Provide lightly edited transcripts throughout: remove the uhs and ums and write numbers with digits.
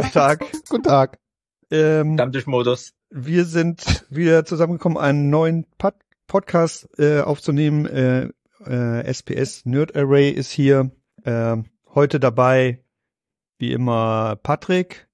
Guten Tag. Guten Tag. Stammtischmodus. Wir sind wieder zusammengekommen, einen neuen Podcast aufzunehmen. SPS Nerd Array ist hier. Heute dabei, wie immer, Patrick.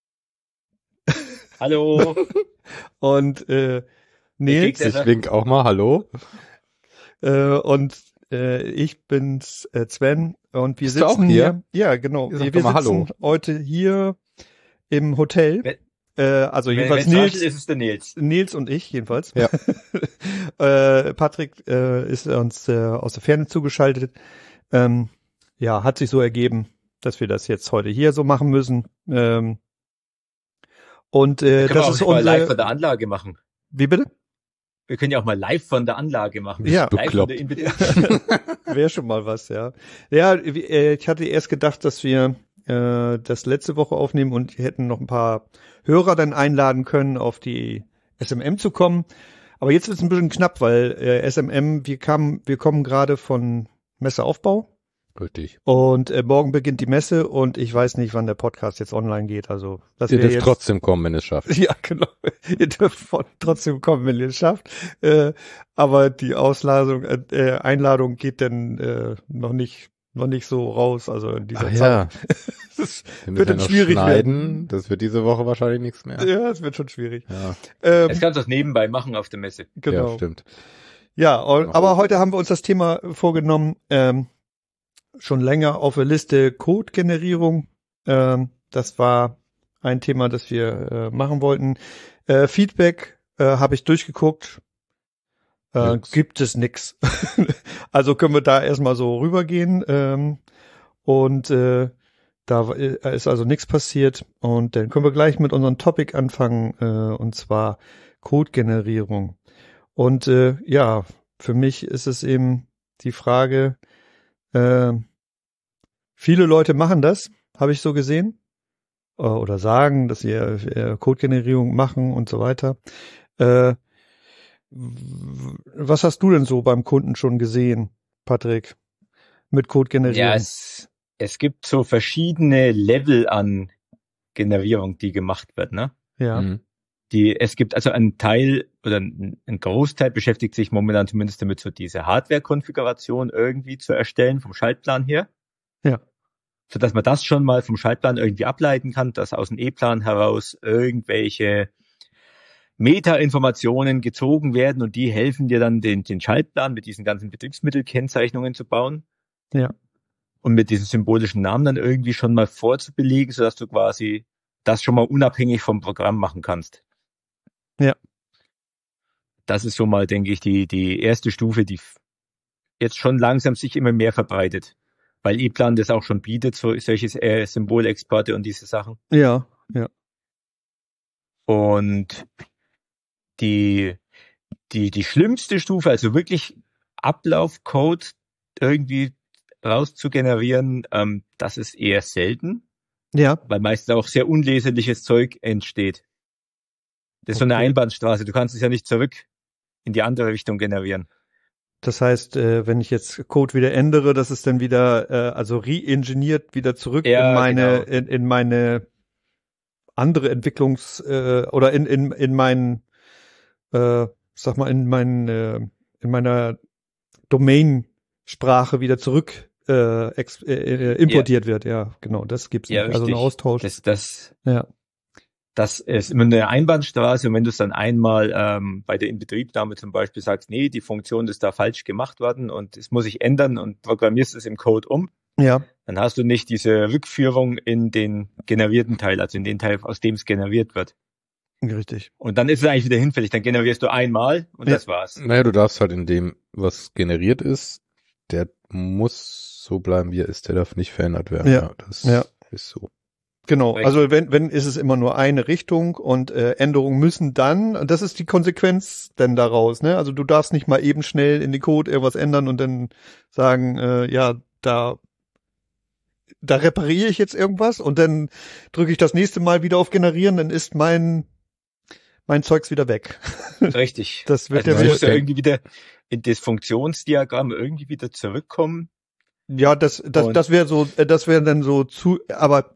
Hallo. Und Nils. Ich wink auch mal, hallo. Und ich bin's, Sven. Und wir Bist sitzen du auch hier? Ja, genau. Sag Wir doch mal sitzen hallo. heute hier im Hotel. Also jedenfalls Wenn Nils. ist es der Nils. Nils und ich jedenfalls. Ja. Patrick ist uns aus der Ferne zugeschaltet. Ja, hat sich so ergeben, dass wir das jetzt heute hier so machen müssen. Und Können wir das auch ist mal live von unsere. der Anlage machen. Wie bitte? Wir können ja auch mal live von der Anlage machen. Ja. Live von Bekloppt. der Inbetrieb. Wäre schon mal was, ja. Ja, ich hatte erst gedacht, dass wir das letzte Woche aufnehmen und hätten noch ein paar Hörer dann einladen können, auf die SMM zu kommen. Aber jetzt ist es ein bisschen knapp, weil SMM, wir kommen gerade von Messeaufbau Richtig. und morgen beginnt die Messe und ich weiß nicht, wann der Podcast jetzt online geht. Also das Ihr wäre dürft jetzt trotzdem kommen, wenn ihr es schafft. ja, genau. Ihr dürft trotzdem kommen, wenn ihr es schafft. Aber die Einladung geht dann noch nicht so raus. Also in dieser Ach Zeit. ja, Das wir wird müssen ja dann noch schwierig schneiden. Das wird diese Woche wahrscheinlich nichts mehr. Ja, es wird schon schwierig. Ja, Das kannst du auch nebenbei machen auf der Messe. Genau. ja, stimmt. Ja, aber heute haben wir uns das Thema vorgenommen. Schon länger auf der Liste Code-Generierung. Das war ein Thema, das wir machen wollten. Feedback habe ich durchgeguckt. Nix. Gibt es nix. Also können wir da erstmal so rübergehen. Und da ist also nichts passiert. Und dann können wir gleich mit unserem Topic anfangen, und zwar Code-Generierung. Und ja, für mich ist es eben die Frage, viele Leute machen das, habe ich so gesehen, oder sagen, dass sie Code-Generierung machen und so weiter. Was hast du denn so beim Kunden schon gesehen, Patrick, mit Code-Generierung? Ja, es gibt so verschiedene Level an Generierung, die gemacht wird, ne? Ja. Mhm. Es gibt also einen Teil oder ein Großteil beschäftigt sich momentan zumindest damit, so diese Hardware-Konfiguration irgendwie zu erstellen vom Schaltplan her. Ja. Sodass man das schon mal vom Schaltplan irgendwie ableiten kann, dass aus dem E-Plan heraus irgendwelche Meta-Informationen gezogen werden und die helfen dir dann, den Schaltplan mit diesen ganzen Betriebsmittelkennzeichnungen zu bauen. Ja. Und mit diesen symbolischen Namen dann irgendwie schon mal vorzubelegen, sodass du quasi das schon mal unabhängig vom Programm machen kannst. Ja. Das ist so mal, denke ich, die erste Stufe, die jetzt schon langsam sich immer mehr verbreitet. Weil E-Plan das auch schon bietet, solche Symbolexporte und diese Sachen. Ja, ja. Und die schlimmste Stufe, also wirklich Ablaufcode irgendwie rauszugenerieren, das ist eher selten, Ja. weil meistens auch sehr unleserliches Zeug entsteht. Das ist so eine Okay. Einbahnstraße, du kannst es ja nicht zurück in die andere Richtung generieren. Das heißt, wenn ich jetzt Code wieder ändere, dass es dann wieder, also re-engineert wieder zurück Ja, in meine, genau. in meine andere oder in meinen, sag mal, in meiner Domain-Sprache wieder zurück importiert wird. Ja, genau, das gibt's Ja, nicht. Also ein richtig. Austausch. Das ist immer eine Einbahnstraße und wenn du es dann einmal bei der Inbetriebnahme zum Beispiel sagst, nee, die Funktion ist da falsch gemacht worden und es muss sich ändern und programmierst es im Code um, Ja, dann hast du nicht diese Rückführung in den generierten Teil, also in den Teil, aus dem es generiert wird. richtig. Und dann ist es eigentlich wieder hinfällig, dann generierst du einmal und Ja. das war's. Naja, du darfst halt in dem, was generiert ist, der muss so bleiben, wie er ist. Der darf nicht verändert werden. Ja. Das Ja. ist so. Genau, Korrekt. also wenn ist es immer nur eine Richtung und Änderungen müssen dann, und das ist die Konsequenz denn daraus, ne? Also du darfst nicht mal eben schnell in den Code irgendwas ändern und dann sagen, ja, da repariere ich jetzt irgendwas und dann drücke ich das nächste Mal wieder auf Generieren, dann ist mein Zeugs wieder weg. Richtig. Das wird Also ja du wieder, musst ja irgendwie wieder in das Funktionsdiagramm irgendwie wieder zurückkommen. ja, das wäre so, das wäre dann so aber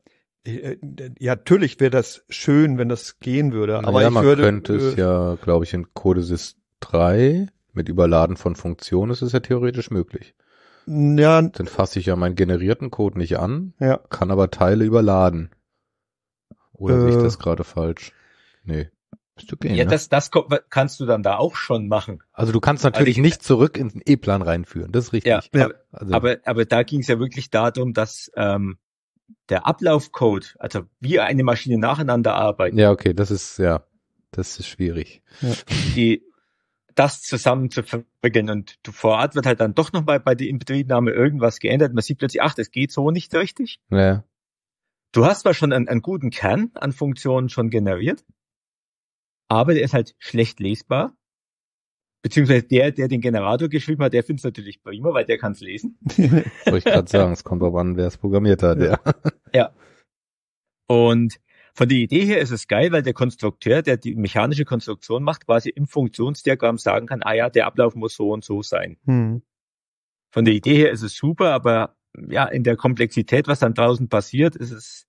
Ja, natürlich wäre das schön, wenn das gehen würde, aber ja, ich man würde, könnte es ja, glaube ich, in Codesys 3 mit Überladen von Funktionen ist es ja theoretisch möglich. ja, Dann fasse ich ja meinen generierten Code nicht an, ja, kann aber Teile überladen. Oder sehe ich das Äh. gerade falsch? Nee. Müsste gehen, Ja, ne? das kannst du dann da auch schon machen. Also du kannst natürlich Also, nicht zurück in den E-Plan reinführen, das ist richtig. Ja, Also, aber da ging es ja wirklich darum, dass der Ablaufcode, also wie eine Maschine nacheinander arbeitet, ja, okay, das ist schwierig. das zusammen zu verwickeln. Und vor Ort wird halt dann doch nochmal bei der Inbetriebnahme irgendwas geändert. Man sieht plötzlich, ach, das geht so nicht richtig. Ja. Du hast zwar schon einen guten Kern an Funktionen schon generiert, aber der ist halt schlecht lesbar. Beziehungsweise der den Generator geschrieben hat, der findet es natürlich prima, weil der kann es lesen. Soll ich gerade sagen, es kommt drauf an, wer es programmiert hat, ja. Ja. Und von der Idee her ist es geil, weil der Konstrukteur, der die mechanische Konstruktion macht, quasi im Funktionsdiagramm sagen kann, ah ja, der Ablauf muss so und so sein. Von der Idee her ist es super, aber ja, in der Komplexität, was dann draußen passiert, ist es,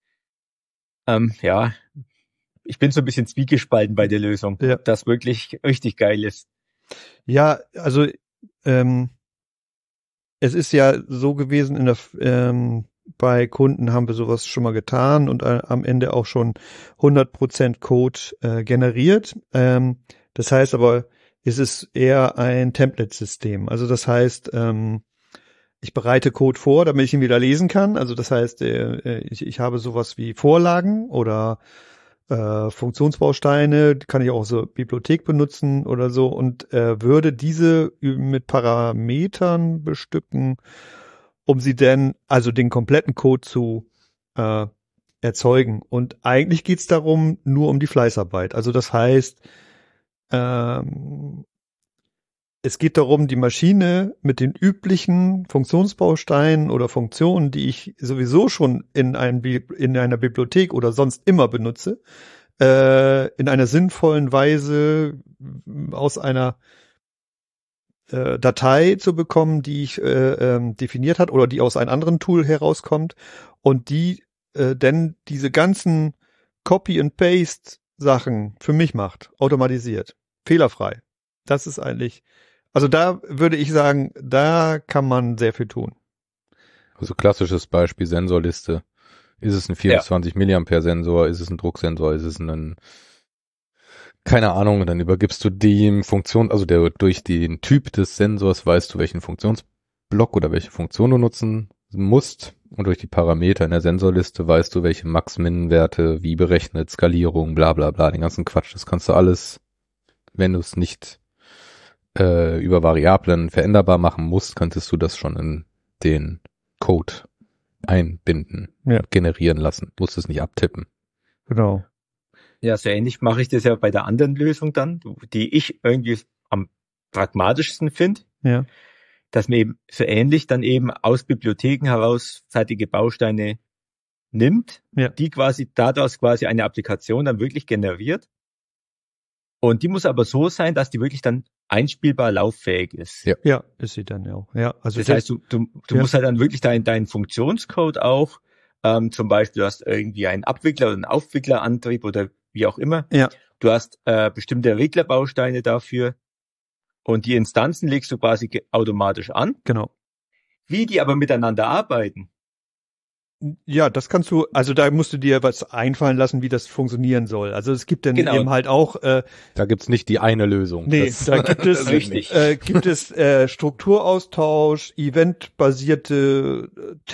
ich bin so ein bisschen zwiegespalten bei der Lösung, Ja. das wirklich richtig geil ist. Ja, also es ist ja so gewesen, bei Kunden haben wir sowas schon mal getan und am Ende auch schon 100% Code generiert. Das heißt aber, es ist eher ein Template-System. Also das heißt, ich bereite Code vor, damit ich ihn wieder lesen kann. Also das heißt, ich habe sowas wie Vorlagen oder Funktionsbausteine, kann ich auch so Bibliothek benutzen oder so und würde diese mit Parametern bestücken, um sie denn, also den kompletten Code zu erzeugen. Und eigentlich geht's darum, nur um die Fleißarbeit. Also das heißt, es geht darum, die Maschine mit den üblichen Funktionsbausteinen oder Funktionen, die ich sowieso schon in einer Bibliothek oder sonst immer benutze, in einer sinnvollen Weise aus einer Datei zu bekommen, die ich definiert hat oder die aus einem anderen Tool herauskommt und die denn diese ganzen Copy-and-Paste-Sachen für mich macht, automatisiert, fehlerfrei. Das ist eigentlich, also da würde ich sagen, da kann man sehr viel tun. Also klassisches Beispiel Sensorliste. Ist es ein 24 Milliampere Sensor? Ist es ein Drucksensor? Ist es keine Ahnung, dann übergibst du die Funktion, also durch den Typ des Sensors weißt du, welchen Funktionsblock oder welche Funktion du nutzen musst und durch die Parameter in der Sensorliste weißt du, welche Max-Min-Werte, wie berechnet, Skalierung, bla bla bla, den ganzen Quatsch. Das kannst du alles, wenn du es nicht über Variablen veränderbar machen musst, könntest du das schon in den Code einbinden, generieren lassen. Musst es nicht abtippen. Genau. Ja, so ähnlich mache ich das ja bei der anderen Lösung dann, die ich irgendwie am pragmatischsten finde. Ja. Dass man eben so ähnlich dann eben aus Bibliotheken heraus fertige Bausteine nimmt, die daraus quasi eine Applikation dann wirklich generiert. Und die muss aber so sein, dass die wirklich dann einspielbar lauffähig ist. Ja, ist sie dann ja auch. Ja, also das heißt, du musst halt dann wirklich deinen Funktionscode auch, zum Beispiel du hast irgendwie einen Abwickler oder einen Aufwicklerantrieb oder wie auch immer. Ja. Du hast bestimmte Reglerbausteine dafür und die Instanzen legst du quasi automatisch an. Genau. Wie die aber miteinander arbeiten. Ja, das kannst du, also da musst du dir was einfallen lassen, wie das funktionieren soll. Also es gibt dann eben halt auch da gibt's nicht die eine Lösung. Nee, da gibt es Strukturaustausch, eventbasierte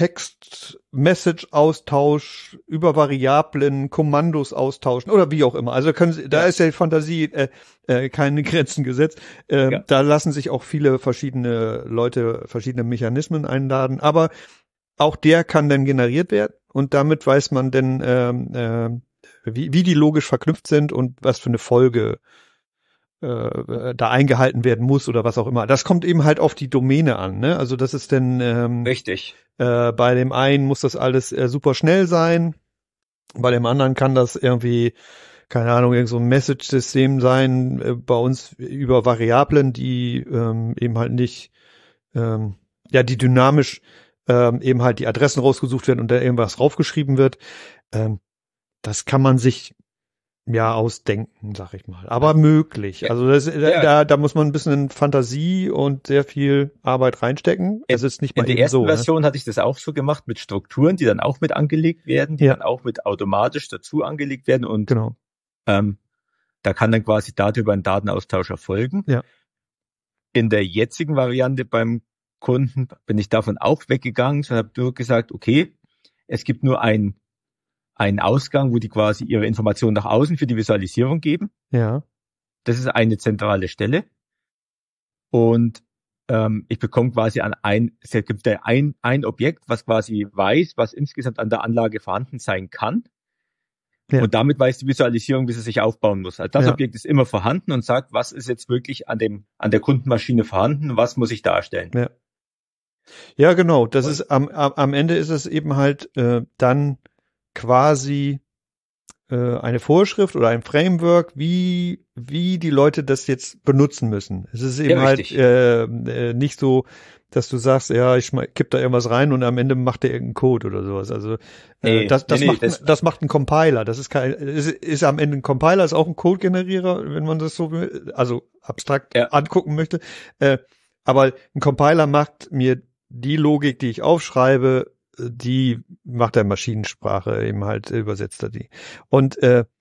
Text-Message-Austausch über Variablen, Kommandos austauschen oder wie auch immer. Also da ist ja die Fantasie keine Grenzen gesetzt. Da lassen sich auch viele verschiedene Leute verschiedene Mechanismen einladen, aber auch der kann dann generiert werden und damit weiß man dann, wie die logisch verknüpft sind und was für eine Folge da eingehalten werden muss oder was auch immer. Das kommt eben halt auf die Domäne an, ne? Also das ist dann richtig. Bei dem einen muss das alles super schnell sein, bei dem anderen kann das irgendwie, keine Ahnung, irgend so ein Message-System sein, bei uns über Variablen, die eben halt nicht, die dynamisch eben halt die Adressen rausgesucht werden und da irgendwas draufgeschrieben wird. Das kann man sich ja ausdenken, sag ich mal. Aber möglich. Ja. Also da muss man ein bisschen Fantasie und sehr viel Arbeit reinstecken. Es ist nicht mal in der eben ersten so. Version hatte ich das auch so gemacht mit Strukturen, die dann auch mit angelegt werden, die Ja. dann auch mit automatisch dazu angelegt werden und Genau. da kann dann quasi darüber ein Datenaustausch erfolgen. Ja. In der jetzigen Variante beim Kunden bin ich davon auch weggegangen und habe nur gesagt, okay, es gibt nur einen Ausgang, wo die quasi ihre Informationen nach außen für die Visualisierung geben. Ja. Das ist eine zentrale Stelle. Und ich bekomme quasi es gibt da ein Objekt, was quasi weiß, was insgesamt an der Anlage vorhanden sein kann. Ja. Und damit weiß die Visualisierung, wie sie sich aufbauen muss. Also das Ja. Objekt ist immer vorhanden und sagt, was ist jetzt wirklich an der Kundenmaschine vorhanden, was muss ich darstellen. Ja. Ja, genau. Das ist am Ende ist es eben halt dann quasi eine Vorschrift oder ein Framework, wie die Leute das jetzt benutzen müssen. Es ist eben Ja, halt richtig. nicht so, dass du sagst, ja, ich kipp da irgendwas rein und am Ende macht der irgendeinen Code oder sowas. Also das macht ein Compiler. Das ist am Ende ein Compiler, ist auch ein Code-Generierer, wenn man das so will, also abstrakt angucken möchte. Aber ein Compiler macht mir die Logik, die ich aufschreibe, die macht er Maschinensprache, eben halt übersetzt er die. Und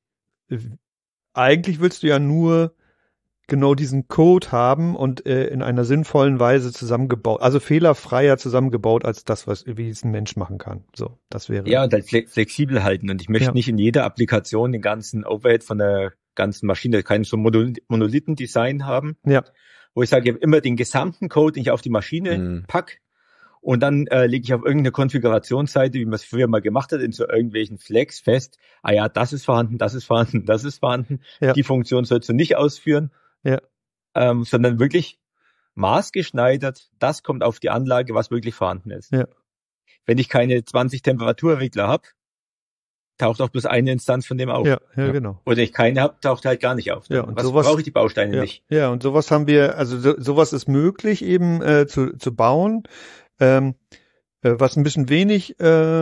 eigentlich willst du ja nur genau diesen Code haben und in einer sinnvollen Weise zusammengebaut, also fehlerfreier zusammengebaut als das, wie es ein Mensch machen kann. So, das wäre. Ja, und halt flexibel halten. Und ich möchte nicht in jeder Applikation den ganzen Overhead von der ganzen Maschine, kein so Monolithen-Design haben. Ja. Wo ich sage, ich habe immer den gesamten Code, den ich auf die Maschine pack. Und dann lege ich auf irgendeine Konfigurationsseite, wie man es früher mal gemacht hat, in so irgendwelchen Flex fest, das ist vorhanden, das ist vorhanden, das ist vorhanden. Ja. Die Funktion sollst du nicht ausführen, sondern wirklich maßgeschneidert, das kommt auf die Anlage, was wirklich vorhanden ist. Ja. Wenn ich keine 20 Temperaturregler habe, taucht auch bloß eine Instanz von dem auf. Ja, genau. Oder ich keine habe, taucht halt gar nicht auf. Ja, und was sowas brauche ich die Bausteine nicht. Ja, und sowas haben wir, also sowas ist möglich eben zu bauen. Was ein bisschen wenig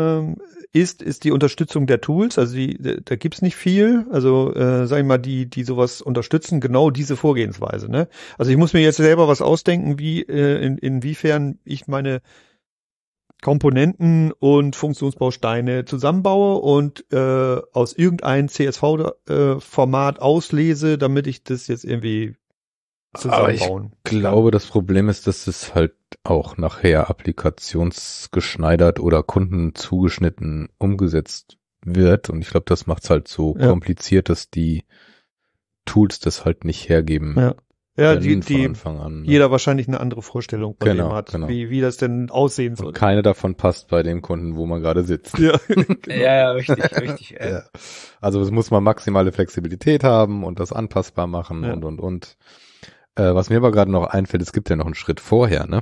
ist die Unterstützung der Tools. Also da gibt's nicht viel. Also sag ich mal, die sowas unterstützen, genau diese Vorgehensweise. Ne? Also ich muss mir jetzt selber was ausdenken, wie inwiefern ich meine Komponenten und Funktionsbausteine zusammenbaue und aus irgendeinem CSV-Format auslese, damit ich das jetzt irgendwie zusammenbauen. Ich glaube, das Problem ist, dass es halt auch nachher applikationsgeschneidert oder kundenzugeschnitten umgesetzt wird. Und ich glaube, das macht es halt so kompliziert, dass die Tools das halt nicht hergeben. Ja, die Anfang an, ne? Jeder wahrscheinlich eine andere Vorstellung bei dem hat, wie das denn aussehen soll. Und keine davon passt bei dem Kunden, wo man gerade sitzt. Ja, genau. Ja, richtig. Ja. Also es muss man maximale Flexibilität haben und das anpassbar machen und. Was mir aber gerade noch einfällt, es gibt ja noch einen Schritt vorher, ne?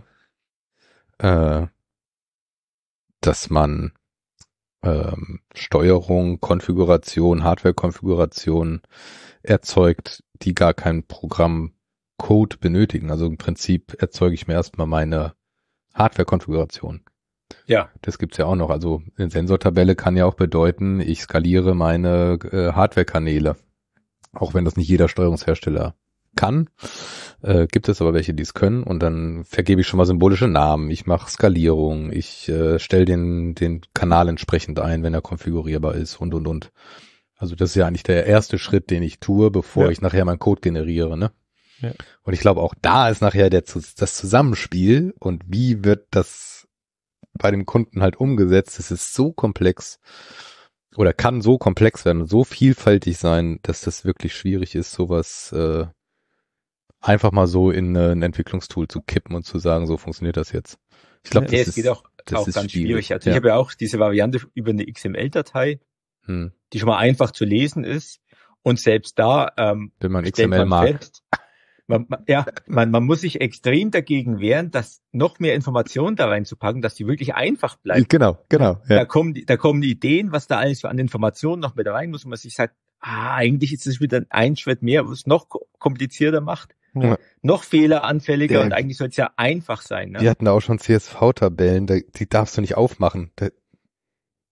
Dass man Steuerung, Konfiguration, Hardware-Konfiguration erzeugt, die gar kein Programmcode benötigen. Also im Prinzip erzeuge ich mir erstmal meine Hardware-Konfiguration. Ja. Das gibt's ja auch noch. Also eine Sensortabelle kann ja auch bedeuten, ich skaliere meine Hardware-Kanäle. Auch wenn das nicht jeder Steuerungshersteller kann, gibt es aber welche, die es können, und dann vergebe ich schon mal symbolische Namen, ich mache Skalierung, ich stelle den Kanal entsprechend ein, wenn er konfigurierbar ist und. Also das ist ja eigentlich der erste Schritt, den ich tue, bevor ich nachher meinen Code generiere, ne? Ja. Und ich glaube, auch da ist nachher das Zusammenspiel und wie wird das bei dem Kunden halt umgesetzt, es ist so komplex oder kann so komplex werden und so vielfältig sein, dass das wirklich schwierig ist, sowas einfach mal so in ein Entwicklungstool zu kippen und zu sagen, so funktioniert das jetzt. Ich glaube, das geht auch ganz schwierig. Also ich habe ja auch diese Variante über eine XML-Datei, die schon mal einfach zu lesen ist, und selbst da wenn man XML mag. Fest, man muss sich extrem dagegen wehren, das noch mehr Informationen da reinzupacken, dass die wirklich einfach bleibt. Genau. Ja. Da kommen die Ideen, was da alles so an Informationen noch mit rein muss, und man sich sagt, eigentlich ist es wieder ein Schritt mehr, was es noch komplizierter macht. Ja. Noch fehleranfälliger, und eigentlich soll es ja einfach sein. Ne? Die hatten da auch schon CSV-Tabellen, die darfst du nicht aufmachen.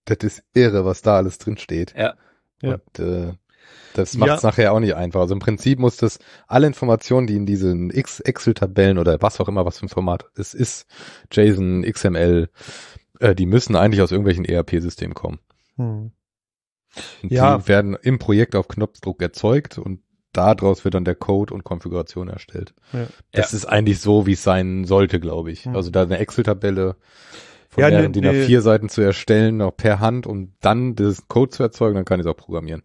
Das ist irre, was da alles drin steht. Ja. Ja. Und das macht es nachher auch nicht einfach. Also im Prinzip muss das alle Informationen, die in diesen Excel-Tabellen oder was auch immer, was für ein Format es ist, JSON, XML, die müssen eigentlich aus irgendwelchen ERP-Systemen kommen. Hm. Und Ja. die werden im Projekt auf Knopfdruck erzeugt und daraus wird dann der Code und Konfiguration erstellt. Ja. Das ist eigentlich so, wie es sein sollte, glaube ich. Hm. Also da eine Excel-Tabelle von Ja, mehreren DIN A4 Seiten zu erstellen, auch per Hand, um dann das Code zu erzeugen, dann kann ich es auch programmieren.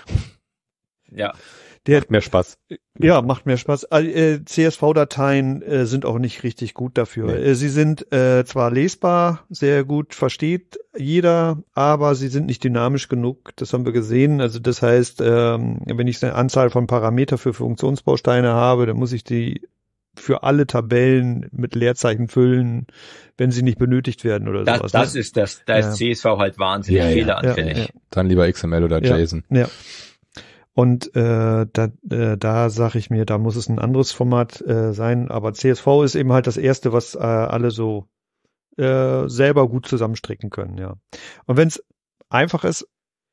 Ja. Macht mehr Spaß. Ja, macht mehr Spaß. CSV-Dateien sind auch nicht richtig gut dafür. Nee. Sie sind zwar lesbar, sehr gut versteht jeder, aber sie sind nicht dynamisch genug. Das haben wir gesehen. Also das heißt, wenn ich eine Anzahl von Parameter für Funktionsbausteine habe, dann muss ich die für alle Tabellen mit Leerzeichen füllen, wenn sie nicht benötigt werden oder sowas. Da ist CSV halt wahnsinnig fehleranfällig. Ja. Dann lieber XML oder JSON. Ja. Und da sage ich mir, da muss es ein anderes Format sein. Aber CSV ist eben halt das Erste, was alle so selber gut zusammenstricken können. Ja. Und wenn es einfach ist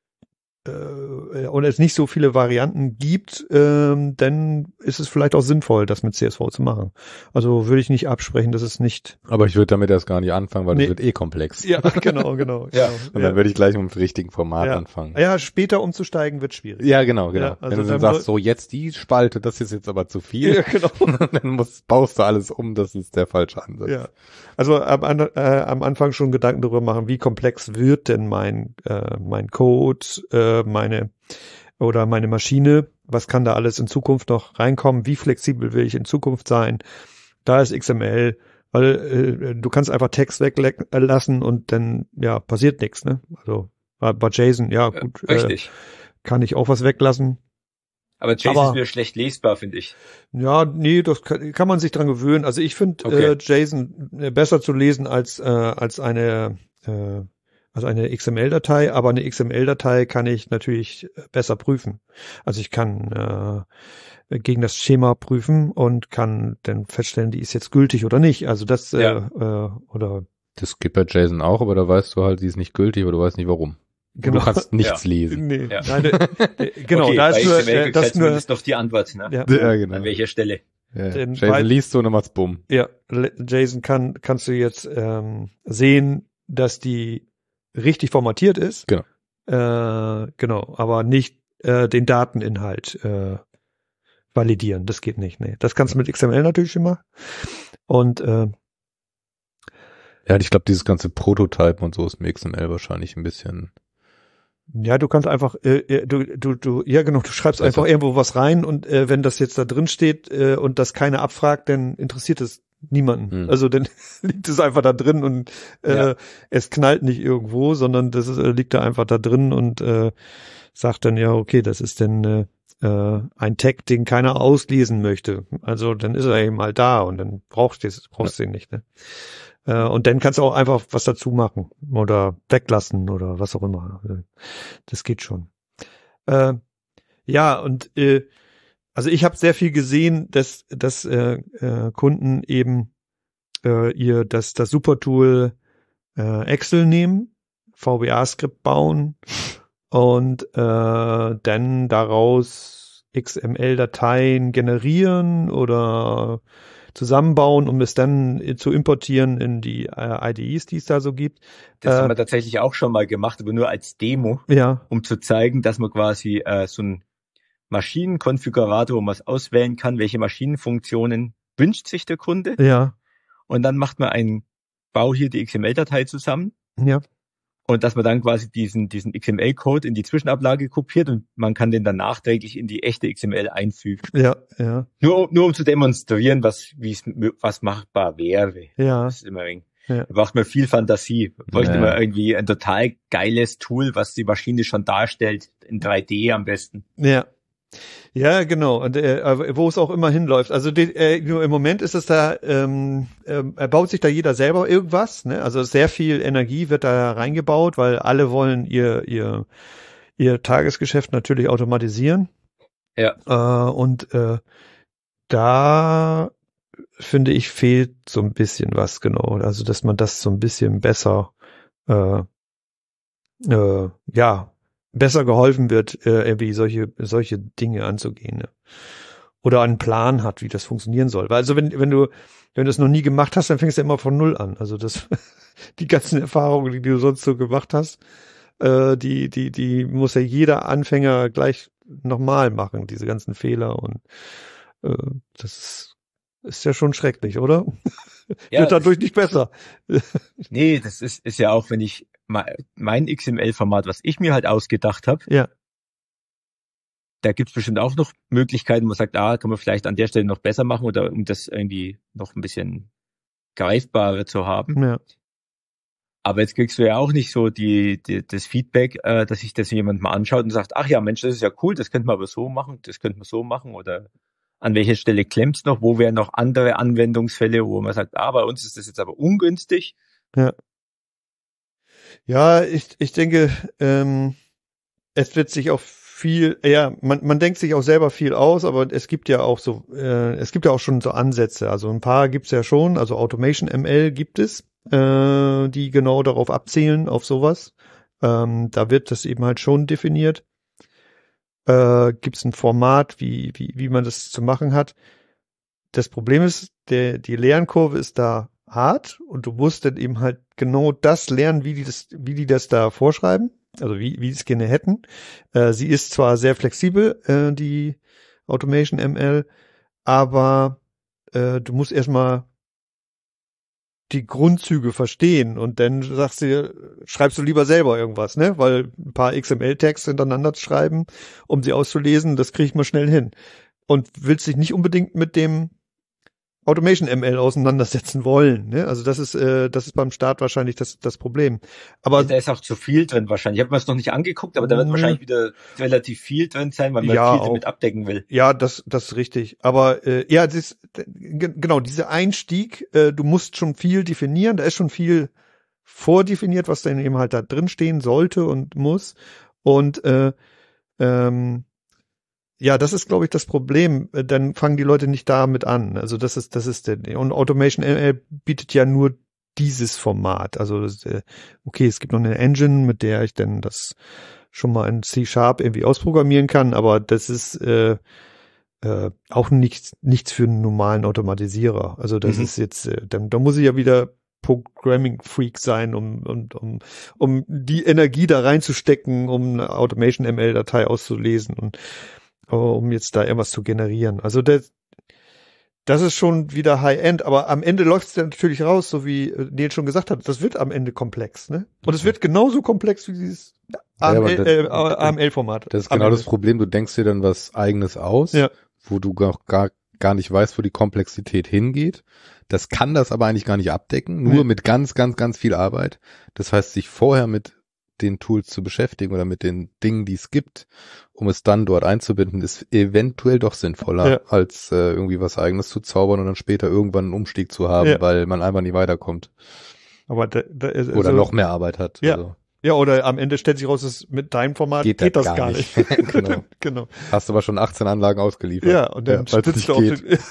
und es nicht so viele Varianten gibt, dann ist es vielleicht auch sinnvoll, das mit CSV zu machen. Also würde ich nicht absprechen, dass es nicht. Aber ich würde damit erst gar nicht anfangen, weil das wird komplex. Ja, genau. Ja. Und dann würde ich gleich mit dem richtigen Format anfangen. Ja, später umzusteigen wird schwierig. Ja, genau. Ja, also wenn du dann sagst, so jetzt die Spalte, das ist jetzt aber zu viel. Ja, genau. Dann baust du alles um, das ist der falsche Ansatz. Ja. Also am Anfang schon Gedanken darüber machen, wie komplex wird denn mein Code, meine Maschine, was kann da alles in Zukunft noch reinkommen, wie flexibel will ich in Zukunft sein. Da ist XML, weil du kannst einfach Text weglassen und dann passiert nichts, ne? Also bei JSON, gut, Richtig. kann ich auch was weglassen. Aber JSON ist wieder schlecht lesbar, finde ich. Ja, nee, das kann man sich dran gewöhnen. Also ich finde JSON besser zu lesen als eine XML-Datei, aber eine XML-Datei kann ich natürlich besser prüfen. Also ich kann gegen das Schema prüfen und kann dann feststellen, die ist jetzt gültig oder nicht. Also das oder das geht bei JSON auch, aber da weißt du halt, die ist nicht gültig, aber du weißt nicht warum. Genau. Du kannst nichts lesen. Nee. Ja. Nein, genau, okay, da bei ist nur XML das nur ist noch die Antwort, ne? ja. Genau. An welcher Stelle? Ja. Denn JSON liest so und dann macht's bumm. Ja, JSON kannst du jetzt sehen, dass die richtig formatiert ist. Genau. Genau, aber nicht den Dateninhalt validieren. Das geht nicht. Nee. Das kannst du mit XML natürlich immer. Und ja, ich glaube, dieses ganze Prototypen und so ist mit XML wahrscheinlich ein bisschen. ja, du kannst einfach, du schreibst einfach irgendwo was rein und wenn das jetzt da drin steht und das keiner abfragt, dann interessiert es niemanden. Also dann liegt es einfach da drin und es knallt nicht irgendwo, sondern liegt da einfach da drin und sagt dann, ja, okay, das ist dann ein Tag, den keiner auslesen möchte. Also dann ist er eben mal da und dann brauchst du ihn nicht. Ne? Und dann kannst du auch einfach was dazu machen oder weglassen oder was auch immer. Das geht schon. Ja, und also ich habe sehr viel gesehen, dass Kunden eben das Supertool Excel nehmen, VBA-Skript bauen und dann daraus XML-Dateien generieren oder zusammenbauen, um es dann zu importieren in die IDEs, die es da so gibt. Das haben wir tatsächlich auch schon mal gemacht, aber nur als Demo, um zu zeigen, dass man quasi so ein Maschinenkonfigurator, wo man es auswählen kann, welche Maschinenfunktionen wünscht sich der Kunde. Ja. Und dann macht man bau hier die XML-Datei zusammen. Ja. Und dass man dann quasi diesen XML-Code in die Zwischenablage kopiert und man kann den dann nachträglich in die echte XML einfügen. Ja, ja. Nur um zu demonstrieren, was machbar wäre. Ja. Das ist immer da braucht man viel Fantasie. Bräuchte man irgendwie ein total geiles Tool, was die Maschine schon darstellt, in 3D am besten. Ja. Ja, genau. Und wo es auch immer hinläuft. Also nur im Moment ist es da, baut sich da jeder selber irgendwas. Ne? Also sehr viel Energie wird da reingebaut, weil alle wollen ihr Tagesgeschäft natürlich automatisieren. Ja. Und da finde ich fehlt so ein bisschen was, genau. Also dass man das so ein bisschen besser ja, besser geholfen wird, irgendwie solche Dinge anzugehen, ne? Oder einen Plan hat, wie das funktionieren soll. Weil also wenn du es noch nie gemacht hast, dann fängst du immer von Null an. Also das, die ganzen Erfahrungen, die du sonst so gemacht hast, die muss ja jeder Anfänger gleich nochmal machen, diese ganzen Fehler und das ist ja schon schrecklich, oder? Ja, Wird dadurch nicht besser. nee, das ist ja auch, wenn ich mein XML-Format, was ich mir halt ausgedacht habe, Ja. da gibt's bestimmt auch noch Möglichkeiten, wo man sagt, kann man vielleicht an der Stelle noch besser machen oder um das irgendwie noch ein bisschen greifbarer zu haben. Ja. Aber jetzt kriegst du ja auch nicht so das Feedback, dass sich das jemand mal anschaut und sagt, ach ja, Mensch, das ist ja cool, das könnte man aber so machen, das könnte man so machen oder an welcher Stelle klemmt's noch, wo wären noch andere Anwendungsfälle, wo man sagt, bei uns ist das jetzt aber ungünstig. Ja. Ja, ich denke, es wird sich auch viel, man denkt sich auch selber viel aus, aber es gibt ja auch schon so Ansätze. Also ein paar gibt's ja schon, also Automation ML gibt es, die genau darauf abzielen, auf sowas. Da wird das eben halt schon definiert. Gibt's ein Format, wie man das zu machen hat. Das Problem ist, die Lernkurve ist da hart und du musst dann eben halt genau das lernen, wie die das da vorschreiben, also wie die es gerne hätten. Sie ist zwar sehr flexibel, die Automation ML, aber du musst erstmal die Grundzüge verstehen und dann schreibst du lieber selber irgendwas, ne? Weil ein paar XML-Tags hintereinander zu schreiben, um sie auszulesen, das kriege ich mal schnell hin. Und willst dich nicht unbedingt mit dem Automation ML auseinandersetzen wollen, ne? Also das ist beim Start wahrscheinlich das Problem. Aber da ist auch zu viel drin wahrscheinlich. Ich habe mir das noch nicht angeguckt, aber da wird wahrscheinlich wieder relativ viel drin sein, weil man ja, viel damit abdecken will. Ja, das ist richtig. Aber genau, dieser Einstieg, du musst schon viel definieren, da ist schon viel vordefiniert, was dann eben halt da drin stehen sollte und muss. Und ja, das ist, glaube ich, das Problem. Dann fangen die Leute nicht damit an. Also das ist und Automation ML bietet ja nur dieses Format. Also okay, es gibt noch eine Engine, mit der ich dann das schon mal in C# irgendwie ausprogrammieren kann, aber das ist auch nichts für einen normalen Automatisierer. Also das ist jetzt, da muss ich ja wieder Programming-Freak sein, um die Energie da reinzustecken, um eine Automation ML-Datei auszulesen und um jetzt da irgendwas zu generieren. Also das ist schon wieder High-End, aber am Ende läuft es dann natürlich raus, so wie Neil schon gesagt hat, das wird am Ende komplex, ne? Und es wird genauso komplex wie dieses AML-Format. Das ist genau das Problem, du denkst dir dann was Eigenes aus, wo du gar nicht weißt, wo die Komplexität hingeht. Das kann das aber eigentlich gar nicht abdecken, nur mit ganz, ganz, ganz viel Arbeit. Das heißt, sich vorher mit den Tools zu beschäftigen oder mit den Dingen, die es gibt, um es dann dort einzubinden, ist eventuell doch sinnvoller, als irgendwie was Eigenes zu zaubern und dann später irgendwann einen Umstieg zu haben, weil man einfach nicht weiterkommt. Aber oder noch mehr Arbeit hat. Ja. Also. Ja, oder am Ende stellt sich raus, dass mit deinem Format geht das gar nicht. Genau. Hast du aber schon 18 Anlagen ausgeliefert. Ja, und dann sitzt du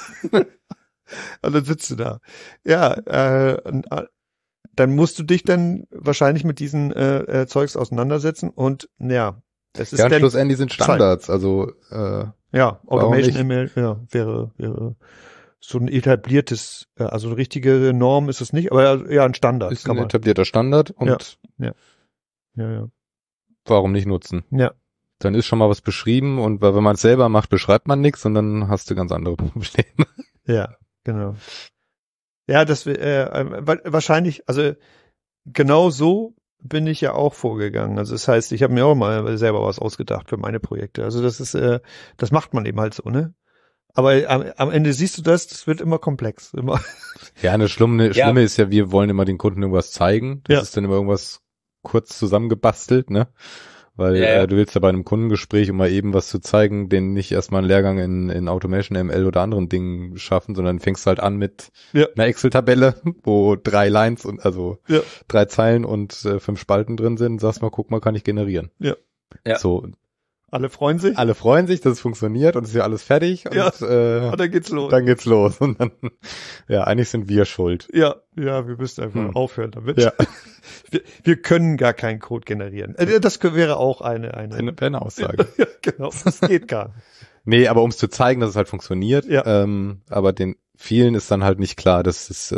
und dann sitzt du da. Ja, dann musst du dich dann wahrscheinlich mit diesen Zeugs auseinandersetzen und das ist ja, und schlussendlich sind Standards, also Automation ML wäre so ein etabliertes, also eine richtige Norm ist es nicht, aber ja, ein Standard. Ist ein etablierter Standard und ja. Warum nicht nutzen? Ja. Dann ist schon mal was beschrieben und wenn man es selber macht, beschreibt man nichts und dann hast du ganz andere Probleme. Ja, genau. Ja, das wahrscheinlich, also genau so bin ich ja auch vorgegangen. Also das heißt, ich habe mir auch mal selber was ausgedacht für meine Projekte. Also das macht man eben halt so, ne? Aber am Ende siehst du das wird immer komplex. Immer. Ja, das Schlimme ist ja, wir wollen immer den Kunden irgendwas zeigen. Das ist dann immer irgendwas kurz zusammengebastelt, ne? Weil du willst ja bei einem Kundengespräch, um mal eben was zu zeigen, den nicht erstmal einen Lehrgang in Automation ML oder anderen Dingen schaffen, sondern fängst halt an mit einer Excel-Tabelle, wo 3 Lines und 3 Zeilen und 5 Spalten drin sind. Sagst mal, guck mal, kann ich generieren. Ja. So. Alle freuen sich, dass es funktioniert und es ist ja alles fertig. Und dann geht's los. Und dann, eigentlich sind wir schuld. Ja, wir müssen einfach aufhören damit. Ja. wir können gar keinen Code generieren. Das wäre auch eine Aussage. Ja, genau, das geht gar nicht. Nee, aber um es zu zeigen, dass es halt funktioniert, Ja. aber den vielen ist dann halt nicht klar, dass es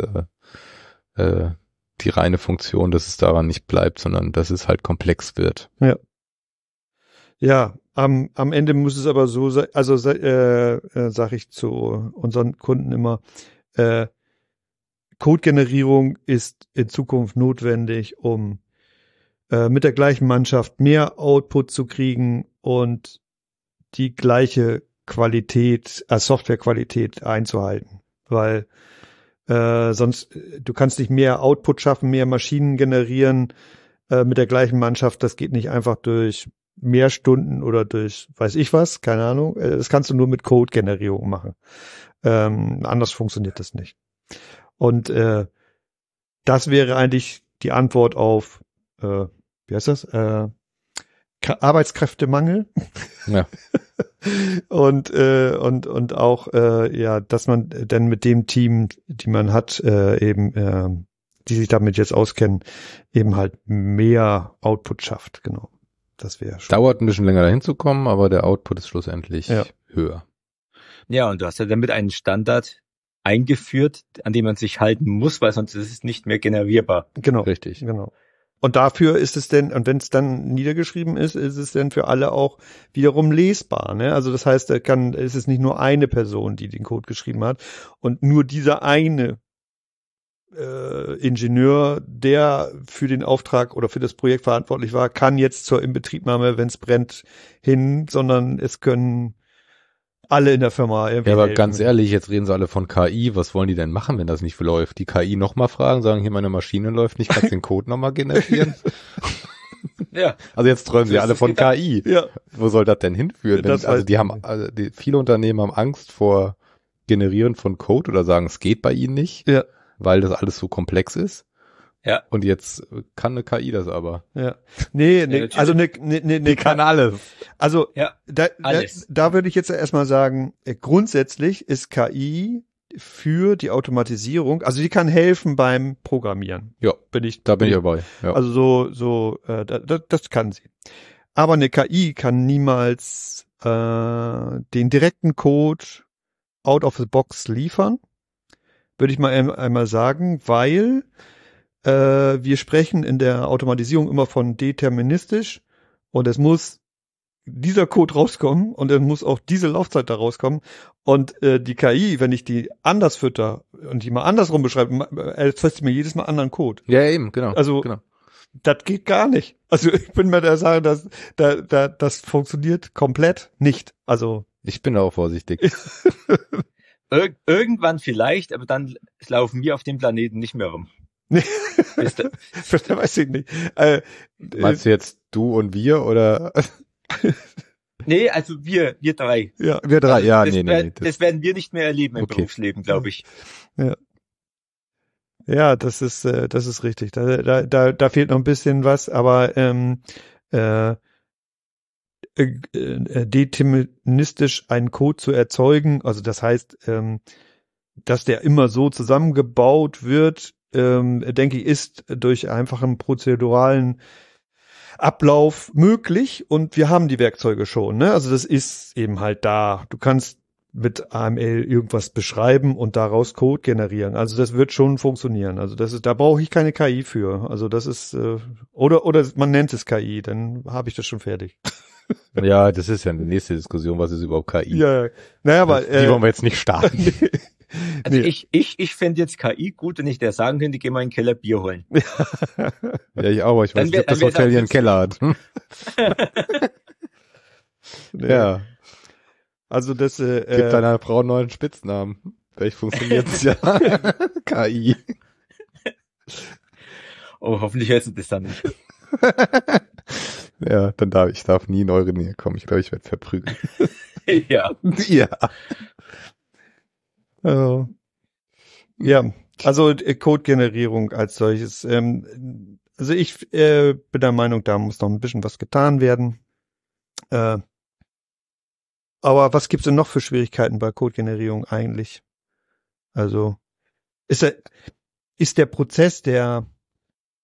die reine Funktion, dass es daran nicht bleibt, sondern dass es halt komplex wird. Ja, am Ende muss es aber so sein, also sage ich zu unseren Kunden immer, Codegenerierung ist in Zukunft notwendig, um mit der gleichen Mannschaft mehr Output zu kriegen und die gleiche Qualität, Softwarequalität einzuhalten. Weil sonst, du kannst nicht mehr Output schaffen, mehr Maschinen generieren mit der gleichen Mannschaft. Das geht nicht einfach durch mehr Stunden oder durch weiß ich was, keine Ahnung. Das kannst du nur mit Code-Generierung machen. Anders funktioniert das nicht. Und das wäre eigentlich die Antwort auf, wie heißt das? Arbeitskräftemangel. Ja. und auch, ja, dass man dann mit dem Team, die man hat, eben, die sich damit jetzt auskennen, eben halt mehr Output schafft. Genau. Das wäre schon. Dauert ein bisschen länger dahin zu kommen, aber der Output ist schlussendlich höher. Ja, und du hast ja damit einen Standard eingeführt, an dem man sich halten muss, weil sonst ist es nicht mehr generierbar. Genau. Richtig. Genau. Und dafür ist es denn, und wenn es dann niedergeschrieben ist es denn für alle auch wiederum lesbar, ne? Also das heißt, ist es nicht nur eine Person, die den Code geschrieben hat und nur dieser eine Ingenieur, der für den Auftrag oder für das Projekt verantwortlich war, kann jetzt zur Inbetriebnahme, wenn es brennt, hin, sondern es können alle in der Firma irgendwie Ja, aber helfen. ganz ehrlich, jetzt reden sie alle von KI. Was wollen die denn machen, wenn das nicht läuft? Die KI nochmal fragen, sagen, hier meine Maschine läuft nicht, kannst den Code nochmal generieren? Ja. Also jetzt träumen sie alle von KI. Ja. Wo soll das denn hinführen? Das Also viele Unternehmen haben Angst vor Generieren von Code oder sagen, es geht bei ihnen nicht, Ja. weil das alles so komplex ist. Ja. Und jetzt kann eine KI das aber. Ja. Nee, natürlich. also eine Die kann alles. Also Ja, alles. da würde ich jetzt erstmal sagen, grundsätzlich ist KI für die Automatisierung, also die kann helfen beim Programmieren. Ja, da bin ich dabei. Ja. Also das kann sie. Aber eine KI kann niemals den direkten Code out of the box liefern, würde ich mal einmal sagen, weil wir sprechen in der Automatisierung immer von deterministisch und es muss dieser Code rauskommen und es muss auch diese Laufzeit da rauskommen und die KI, wenn ich die anders fütter und die mal andersrum beschreibe, erzeugt mir jedes Mal anderen Code. Ja, eben, genau. Also genau. Das geht gar nicht. Also ich bin mir der Sache, dass das funktioniert komplett nicht. Also ich bin auch vorsichtig. Irgendwann vielleicht, aber dann laufen wir auf dem Planeten nicht mehr rum. Weiß ich nicht. Meinst du jetzt du und wir oder? Nee, also wir drei. Ja, wir drei. Also ja, nee. Das werden wir nicht mehr erleben im Berufsleben, glaube ich. Ja. Ja, das ist richtig. Da fehlt noch ein bisschen was, aber deterministisch einen Code zu erzeugen, also das heißt, dass der immer so zusammengebaut wird, denke ich, ist durch einfachen prozeduralen Ablauf möglich und wir haben die Werkzeuge schon, ne? Also das ist eben halt da. Du kannst mit AML irgendwas beschreiben und daraus Code generieren. Also das wird schon funktionieren. Also da brauche ich keine KI für. Also das ist oder man nennt es KI, dann habe ich das schon fertig. Ja, das ist ja eine nächste Diskussion, was ist überhaupt KI? Ja, naja, aber die wollen wir jetzt nicht starten. Also ich fände jetzt KI gut, wenn ich der sagen könnte, geh mal in den Keller Bier holen. Ja, ich auch, aber ich weiß nicht, ob das Hotel hier einen Keller hat. Ja. Also das gibt deiner Frau einen neuen Spitznamen. Vielleicht funktioniert es ja. KI. Oh, hoffentlich hörst du das dann nicht. Ja, dann ich darf nie in eure Nähe kommen. Ich glaube, ich werde verprügelt. Ja. Ja. Ja, also Code-Generierung als solches. Also ich bin der Meinung, da muss noch ein bisschen was getan werden. Aber was gibt's denn noch für Schwierigkeiten bei Code-Generierung eigentlich? Also ist der Prozess, der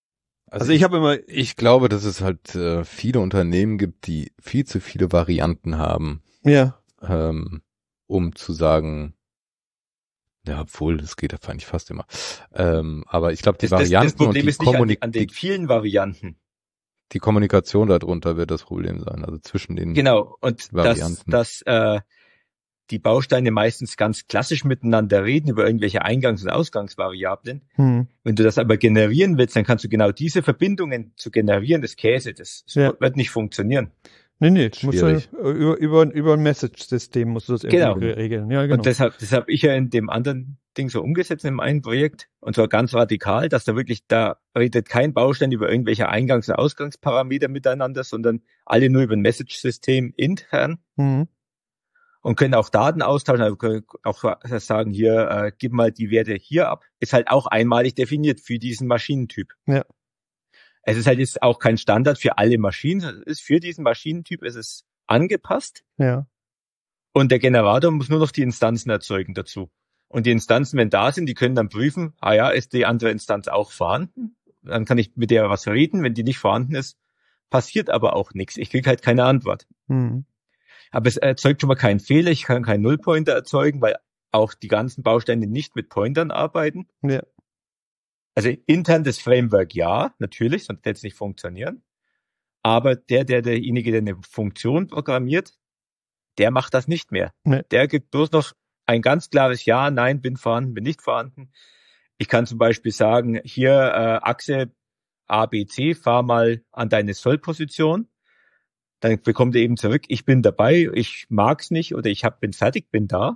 Also ich habe immer, ich glaube, dass es halt viele Unternehmen gibt, die viel zu viele Varianten haben, ja, um zu sagen, ja, obwohl, das geht ja eigentlich fast immer. Aber ich glaube, die Varianten das Problem und ist nicht an den vielen Varianten. die Kommunikation darunter wird das Problem sein, also zwischen den Genau, und Varianten. dass die Bausteine meistens ganz klassisch miteinander reden über irgendwelche Eingangs- und Ausgangsvariablen. Wenn du das aber generieren willst, dann kannst du genau diese Verbindungen zu generieren, das Käse, das wird nicht funktionieren. Nee, musst du über ein Message-System musst du das irgendwie regeln. Ja, genau. Und das hab ich ja in dem anderen Ding so umgesetzt, in einem Projekt, und zwar ganz radikal, dass da redet kein Baustein über irgendwelche Eingangs- und Ausgangsparameter miteinander, sondern alle nur über ein Message-System intern. Und können auch Daten austauschen, also können auch sagen, hier, gib mal die Werte hier ab. Ist halt auch einmalig definiert für diesen Maschinentyp. Ja. Es ist halt jetzt auch kein Standard für alle Maschinen, es ist für diesen Maschinentyp, es ist angepasst. Ja. Und der Generator muss nur noch die Instanzen erzeugen dazu. Und die Instanzen, wenn da sind, die können dann prüfen, ist die andere Instanz auch vorhanden? Dann kann ich mit der was reden. Wenn die nicht vorhanden ist, passiert aber auch nichts. Ich kriege halt keine Antwort. Aber es erzeugt schon mal keinen Fehler. Ich kann keinen Nullpointer erzeugen, weil auch die ganzen Bausteine nicht mit Pointern arbeiten. Ja. Also intern das Framework ja, natürlich, sonst hätte es nicht funktionieren. Aber derjenige, der eine Funktion programmiert, der macht das nicht mehr. Nee. Der gibt bloß noch ein ganz klares Ja, Nein, bin vorhanden, bin nicht vorhanden. Ich kann zum Beispiel sagen, hier Achse ABC, fahr mal an deine Sollposition. Dann bekommt er eben zurück, ich bin dabei, ich mag's nicht oder bin fertig, bin da.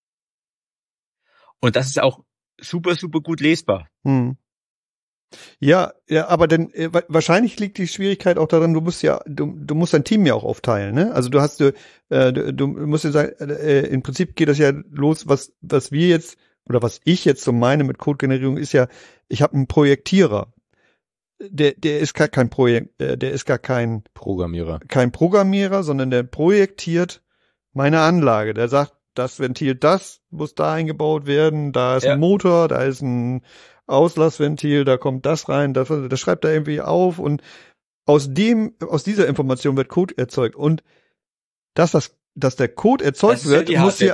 Und das ist auch super, super gut lesbar. Ja, aber dann wahrscheinlich liegt die Schwierigkeit auch darin, du musst dein Team ja auch aufteilen, ne? Also du musst ja sagen, im Prinzip geht das ja los, was wir jetzt oder was ich jetzt so meine mit Codegenerierung ist ja, ich habe einen Projektierer. Der ist gar kein Programmierer, sondern der projektiert meine Anlage. Der sagt, das Ventil, das muss da eingebaut werden, da ist ein Motor, da ist ein Auslassventil, da kommt das rein, das schreibt er irgendwie auf und aus dieser Information wird Code erzeugt und dass der Code erzeugt wird,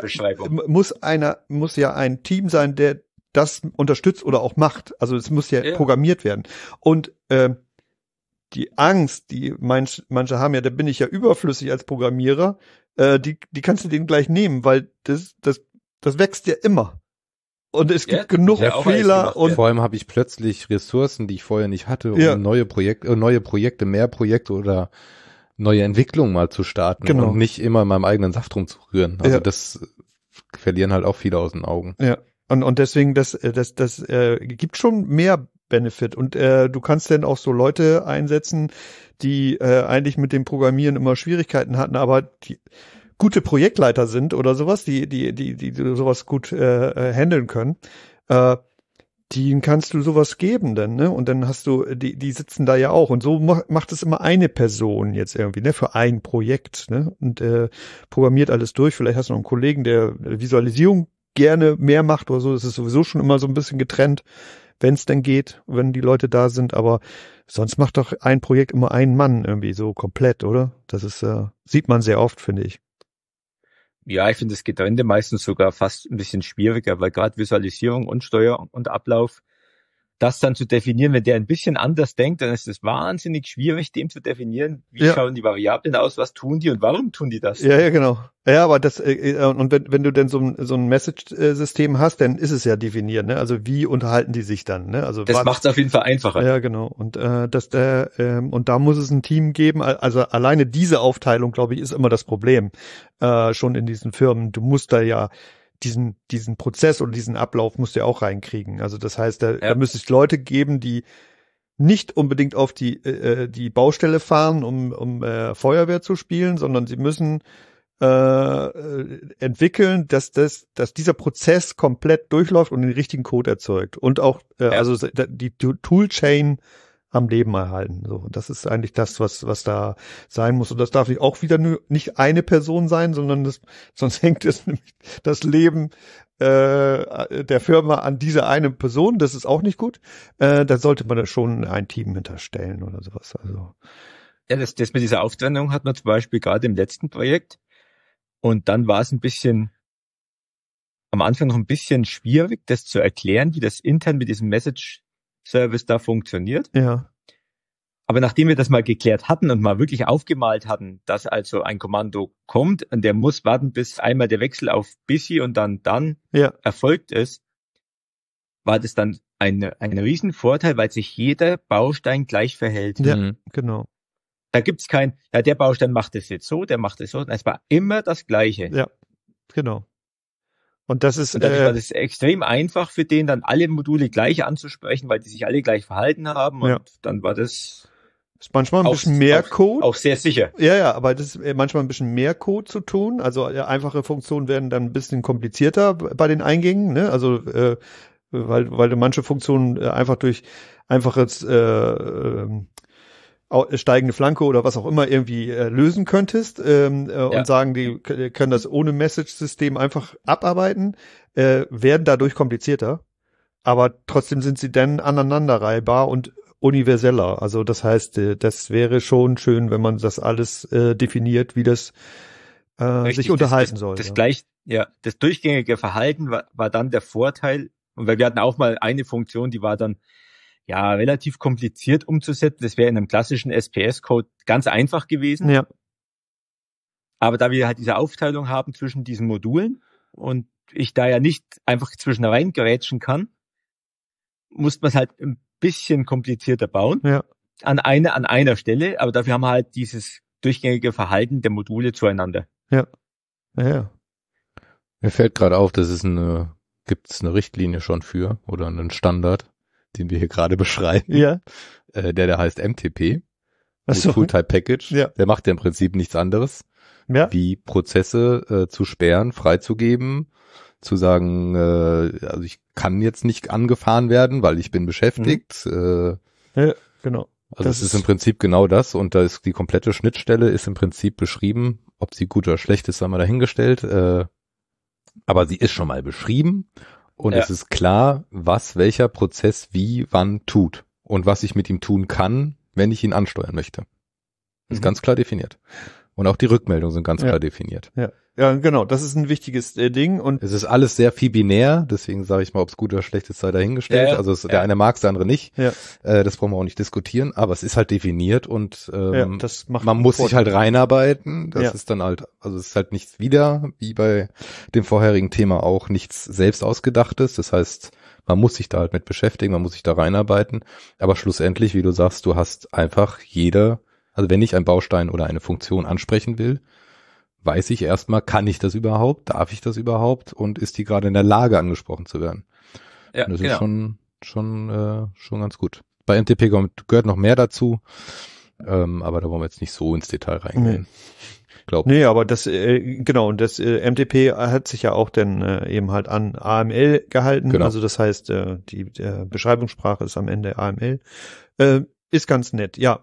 muss ja ein Team sein, der das unterstützt oder auch macht. Also es muss ja programmiert werden. Und die Angst, die manche haben ja, da bin ich ja überflüssig als Programmierer, die kannst du denen gleich nehmen, weil das wächst ja immer. Und es gibt genug Fehler. Und vor allem habe ich plötzlich Ressourcen, die ich vorher nicht hatte, um neue Projekte, mehr Projekte oder neue Entwicklungen mal zu starten und nicht immer in meinem eigenen Saft rumzurühren. Also das verlieren halt auch viele aus den Augen. Ja. Und deswegen, das gibt schon mehr Benefit. Und du kannst dann auch so Leute einsetzen, die eigentlich mit dem Programmieren immer Schwierigkeiten hatten, aber die gute Projektleiter sind oder sowas, die sowas gut handeln können. Denen kannst du sowas geben dann, ne? Und dann hast du, die sitzen da ja auch. Und so macht es immer eine Person jetzt irgendwie, ne? Für ein Projekt, ne? Und programmiert alles durch. Vielleicht hast du noch einen Kollegen, der Visualisierung gerne mehr macht oder so. Das ist sowieso schon immer so ein bisschen getrennt, wenn es denn geht, wenn die Leute da sind. Aber sonst macht doch ein Projekt immer ein Mann irgendwie so komplett, oder? Das ist sieht man sehr oft, finde ich. Ja, ich finde das Getrennte meistens sogar fast ein bisschen schwieriger, weil gerade Visualisierung und Steuer und Ablauf, das dann zu definieren, wenn der ein bisschen anders denkt, dann ist es wahnsinnig schwierig, dem zu definieren, wie schauen die Variablen aus, was tun die und warum tun die das? Ja, genau. Ja, aber das, und wenn du denn so ein Message-System hast, dann ist es ja definiert, ne? Also wie unterhalten die sich dann, ne? Also das macht es auf jeden Fall einfacher. Ja, genau. Und und da muss es ein Team geben. Also alleine diese Aufteilung, glaube ich, ist immer das Problem. Schon in diesen Firmen. Du musst da ja diesen Prozess oder diesen Ablauf musst du ja auch reinkriegen. Also das heißt, da müsste es Leute geben, die nicht unbedingt auf die Baustelle fahren, um Feuerwehr zu spielen, sondern sie müssen entwickeln, dass dieser Prozess komplett durchläuft und den richtigen Code erzeugt und auch also die Toolchain am Leben erhalten. So, das ist eigentlich das, was da sein muss. Und das darf auch wieder nur nicht eine Person sein, sondern sonst hängt es nämlich das Leben der Firma an diese eine Person, das ist auch nicht gut. Da sollte man da schon ein Team hinterstellen oder sowas. Also Ja, das mit dieser Auftrennung hat man zum Beispiel gerade im letzten Projekt. Und dann war es am Anfang noch ein bisschen schwierig, das zu erklären, wie das intern mit diesem Message-Service da funktioniert. ja, Aber nachdem wir das mal geklärt hatten und mal wirklich aufgemalt hatten, dass also ein Kommando kommt und der muss warten, bis einmal der Wechsel auf Busy und dann ja, erfolgt ist, war das dann ein Riesenvorteil, weil sich jeder Baustein gleich verhält. ja, genau. Da gibt's der Baustein macht es jetzt so, der macht es so. Es war immer das Gleiche. Ja, genau. Und das ist Und dadurch war das extrem einfach für den, dann alle Module gleich anzusprechen, weil die sich alle gleich verhalten haben. Und Ja. dann war das ist manchmal ein bisschen mehr Code. Auch sehr sicher. Ja, aber das ist manchmal ein bisschen mehr Code zu tun. Also einfache Funktionen werden dann ein bisschen komplizierter bei den Eingängen, ne? Also weil du manche Funktionen einfach durch einfaches steigende Flanke oder was auch immer irgendwie lösen könntest und sagen, die können das ohne Message-System einfach abarbeiten, werden dadurch komplizierter, aber trotzdem sind sie dann aneinanderreihbar und universeller. Also das heißt, das wäre schon schön, wenn man das alles definiert, wie das sich unterhalten soll. Das durchgängige Verhalten war dann der Vorteil, und weil wir hatten auch mal eine Funktion, die war dann relativ kompliziert umzusetzen. Das wäre in einem klassischen SPS-Code ganz einfach gewesen. Ja. Aber da wir halt diese Aufteilung haben zwischen diesen Modulen und ich da ja nicht einfach zwischen reingrätschen kann, muss man es halt ein bisschen komplizierter bauen. Ja. An einer Stelle, aber dafür haben wir halt dieses durchgängige Verhalten der Module zueinander. Ja. Ja. Mir fällt gerade auf, gibt's eine Richtlinie schon für oder einen Standard, den wir hier gerade beschreiben. Ja. Der heißt MTP. So. Tooltype Package. Ja. Der macht ja im Prinzip nichts anderes, wie Prozesse zu sperren, freizugeben, zu sagen, also ich kann jetzt nicht angefahren werden, weil ich bin beschäftigt. Ja, genau. Also es ist im Prinzip genau das, und da ist die komplette Schnittstelle ist im Prinzip beschrieben. Ob sie gut oder schlecht ist, sei mal dahingestellt. Aber sie ist schon mal beschrieben. Und es ist klar, was welcher Prozess wie wann tut und was ich mit ihm tun kann, wenn ich ihn ansteuern möchte. Das ist ganz klar definiert. Und auch die Rückmeldungen sind ganz klar definiert. Ja, genau. Das ist ein wichtiges Ding. Und es ist alles sehr viel binär. Deswegen sage ich mal, ob es gut oder schlecht ist, sei dahingestellt. Also der eine mag es, der andere nicht. Ja. Das brauchen wir auch nicht diskutieren. Aber es ist halt definiert und das macht man muss sich halt reinarbeiten. Das ist dann halt, also es ist halt nichts wieder, wie bei dem vorherigen Thema auch, nichts selbst ausgedachtes. Das heißt, man muss sich da halt mit beschäftigen, man muss sich da reinarbeiten. Aber schlussendlich, wie du sagst, du hast einfach also wenn ich einen Baustein oder eine Funktion ansprechen will, weiß ich erstmal, kann ich das überhaupt, darf ich das überhaupt und ist die gerade in der Lage, angesprochen zu werden? Ja, und das ist schon ganz gut. Bei MTP gehört noch mehr dazu, aber da wollen wir jetzt nicht so ins Detail reingehen. Nee, aber das, genau, und das MTP hat sich ja auch dann eben halt an AML gehalten. Genau. Also das heißt, die Beschreibungssprache ist am Ende AML. Ist ganz nett, ja.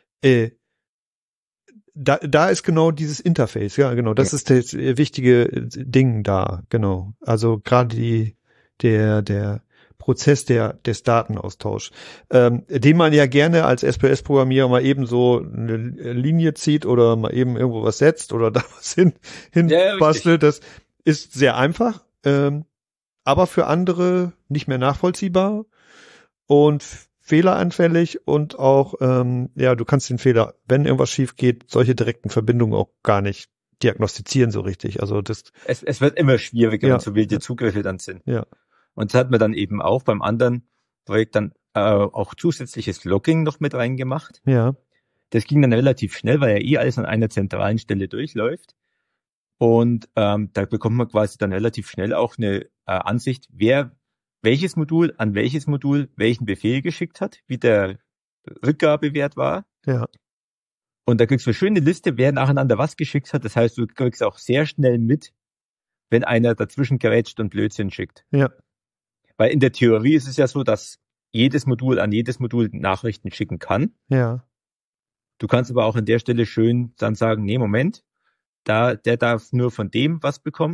Da ist genau dieses Interface, ja, genau, das ist das wichtige Ding da, genau. Also gerade der Prozess des Datenaustauschs, den man ja gerne als SPS-Programmierer mal eben so eine Linie zieht oder mal eben irgendwo was setzt oder da was hin bastelt, das ist sehr einfach, aber für andere nicht mehr nachvollziehbar und fehleranfällig und auch, du kannst den Fehler, wenn irgendwas schief geht, solche direkten Verbindungen auch gar nicht diagnostizieren so richtig. Also es wird immer schwieriger, wenn so wilde Zugriffe dann sind. Ja. Und das hat man dann eben auch beim anderen Projekt dann auch zusätzliches Logging noch mit reingemacht. Ja. Das ging dann relativ schnell, weil ja alles an einer zentralen Stelle durchläuft. Und da bekommt man quasi dann relativ schnell auch eine Ansicht, welches Modul an welches Modul welchen Befehl geschickt hat, wie der Rückgabewert war. Ja. Und da kriegst du eine schöne Liste, wer nacheinander was geschickt hat. Das heißt, du kriegst auch sehr schnell mit, wenn einer dazwischen gerätscht und Blödsinn schickt. Ja. Weil in der Theorie ist es ja so, dass jedes Modul an jedes Modul Nachrichten schicken kann. Ja. Du kannst aber auch an der Stelle schön dann sagen, nee, Moment, der darf nur von dem was bekommen.